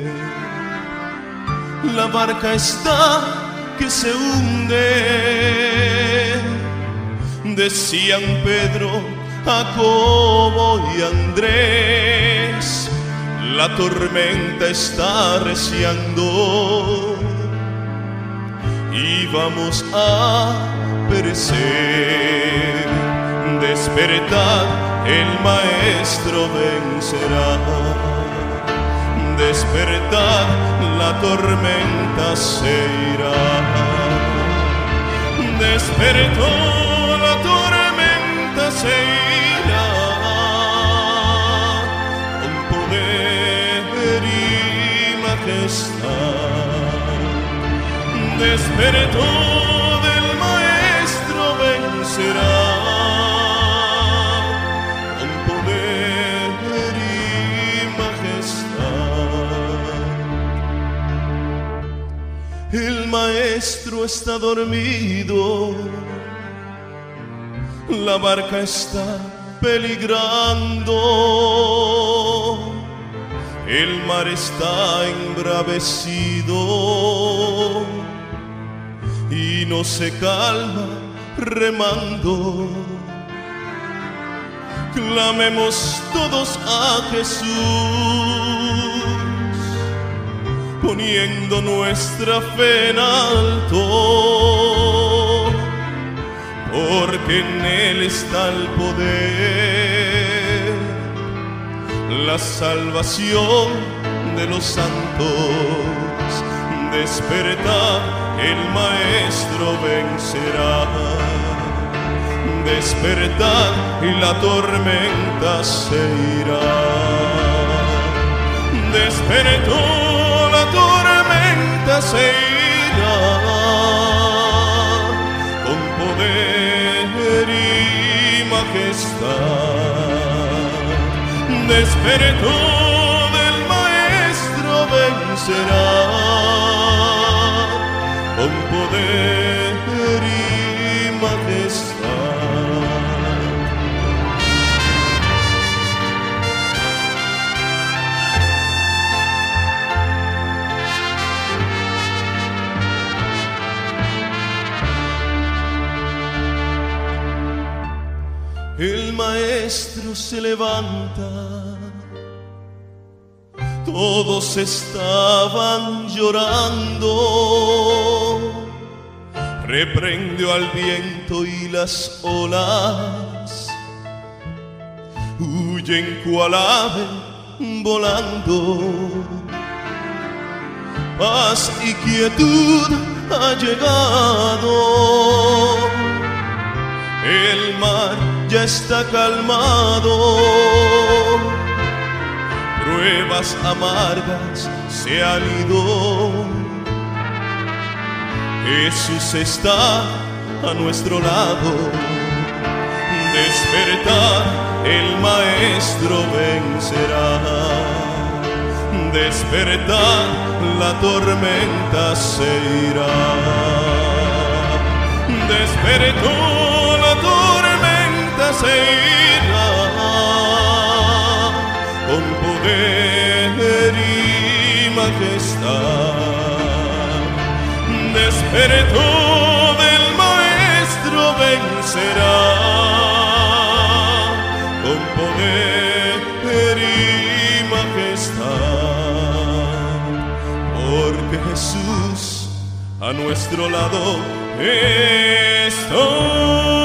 La barca está que se hunde, decían Pedro, Jacobo y Andrés, la tormenta está arreciando y vamos a perecer. Despertad, el maestro vencerá. Despertad, la tormenta se irá. Despertó, la tormenta se irá. Despertó, del maestro vencerá, con poder y majestad. El maestro está dormido, la barca está peligrando, el mar está embravecido y no se calma remando. Clamemos todos a Jesús, poniendo nuestra fe en alto, porque en Él está el poder, la salvación de los santos. Despertad, el maestro vencerá. Despertad y la tormenta se irá. Despertó, la tormenta se irá, con poder y majestad. Despertó, del maestro vencerá, con poder y majestad. El maestro se levanta, todos estaban llorando, reprendió al viento y las olas huyen cual ave volando. Paz y quietud ha llegado, el mar ya está calmado, pruebas amargas se han ido. Jesús está a nuestro lado. Despertar, el Maestro vencerá. Despertar, la tormenta se irá. Despertó, la tormenta se irá. Con poder y majestad. Despertó, del Maestro vencerá. Con poder y majestad, porque Jesús a nuestro lado está.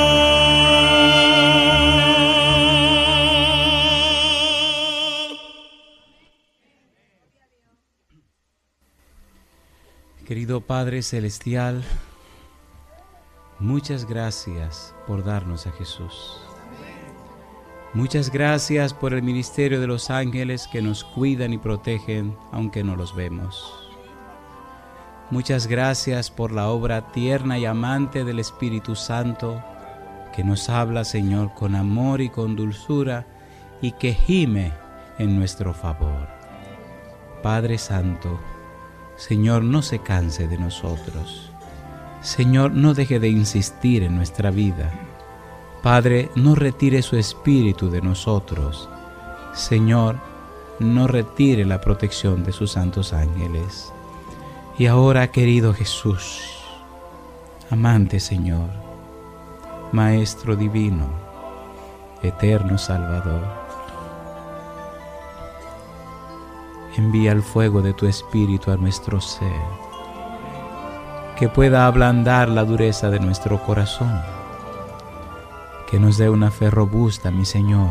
Querido Padre Celestial, muchas gracias por darnos a Jesús. Muchas gracias por el ministerio de los ángeles que nos cuidan y protegen aunque no los vemos. Muchas gracias por la obra tierna y amante del Espíritu Santo que nos habla, Señor, con amor y con dulzura y que gime en nuestro favor. Padre Santo, Señor, no se canse de nosotros. Señor, no deje de insistir en nuestra vida. Padre, no retire su espíritu de nosotros. Señor, no retire la protección de sus santos ángeles. Y ahora, querido Jesús, amante Señor, Maestro divino, eterno Salvador, envía el fuego de tu espíritu a nuestro ser, que pueda ablandar la dureza de nuestro corazón, que nos dé una fe robusta, mi Señor,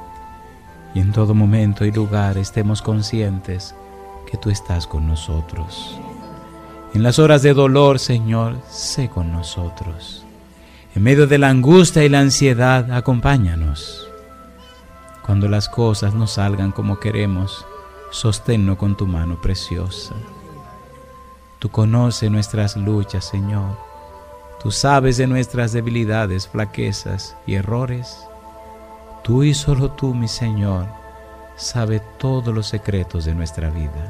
y en todo momento y lugar estemos conscientes que tú estás con nosotros. En las horas de dolor, Señor, sé con nosotros. En medio de la angustia y la ansiedad, acompáñanos. Cuando las cosas no salgan como queremos, sosténnos con tu mano preciosa. Tú conoces nuestras luchas, Señor. Tú sabes de nuestras debilidades, flaquezas y errores. Tú y solo tú, mi Señor, sabes todos los secretos de nuestra vida.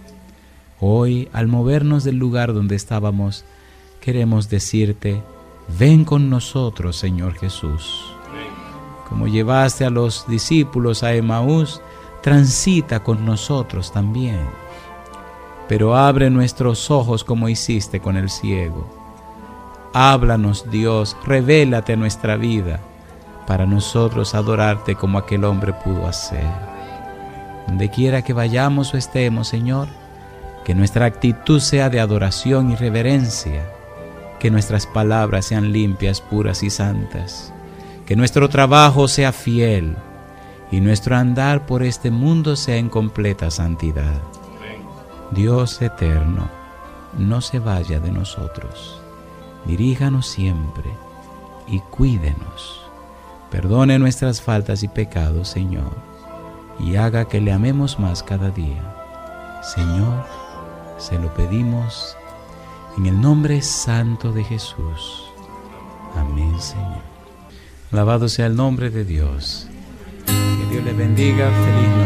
Hoy, al movernos del lugar donde estábamos, queremos decirte, ven con nosotros, Señor Jesús. Como llevaste a los discípulos a Emaús, transita con nosotros también. Pero abre nuestros ojos como hiciste con el ciego. Háblanos, Dios, revélate a nuestra vida, para nosotros adorarte como aquel hombre pudo hacer. Donde quiera que vayamos o estemos, Señor, que nuestra actitud sea de adoración y reverencia, que nuestras palabras sean limpias, puras y santas, que nuestro trabajo sea fiel y nuestro andar por este mundo sea en completa santidad. Dios eterno, no se vaya de nosotros. Diríjanos siempre y cuídenos. Perdone nuestras faltas y pecados, Señor, y haga que le amemos más cada día. Señor, se lo pedimos en el nombre santo de Jesús. Amén, Señor. Alabado sea el nombre de Dios. Que Dios le bendiga. Feliz noche.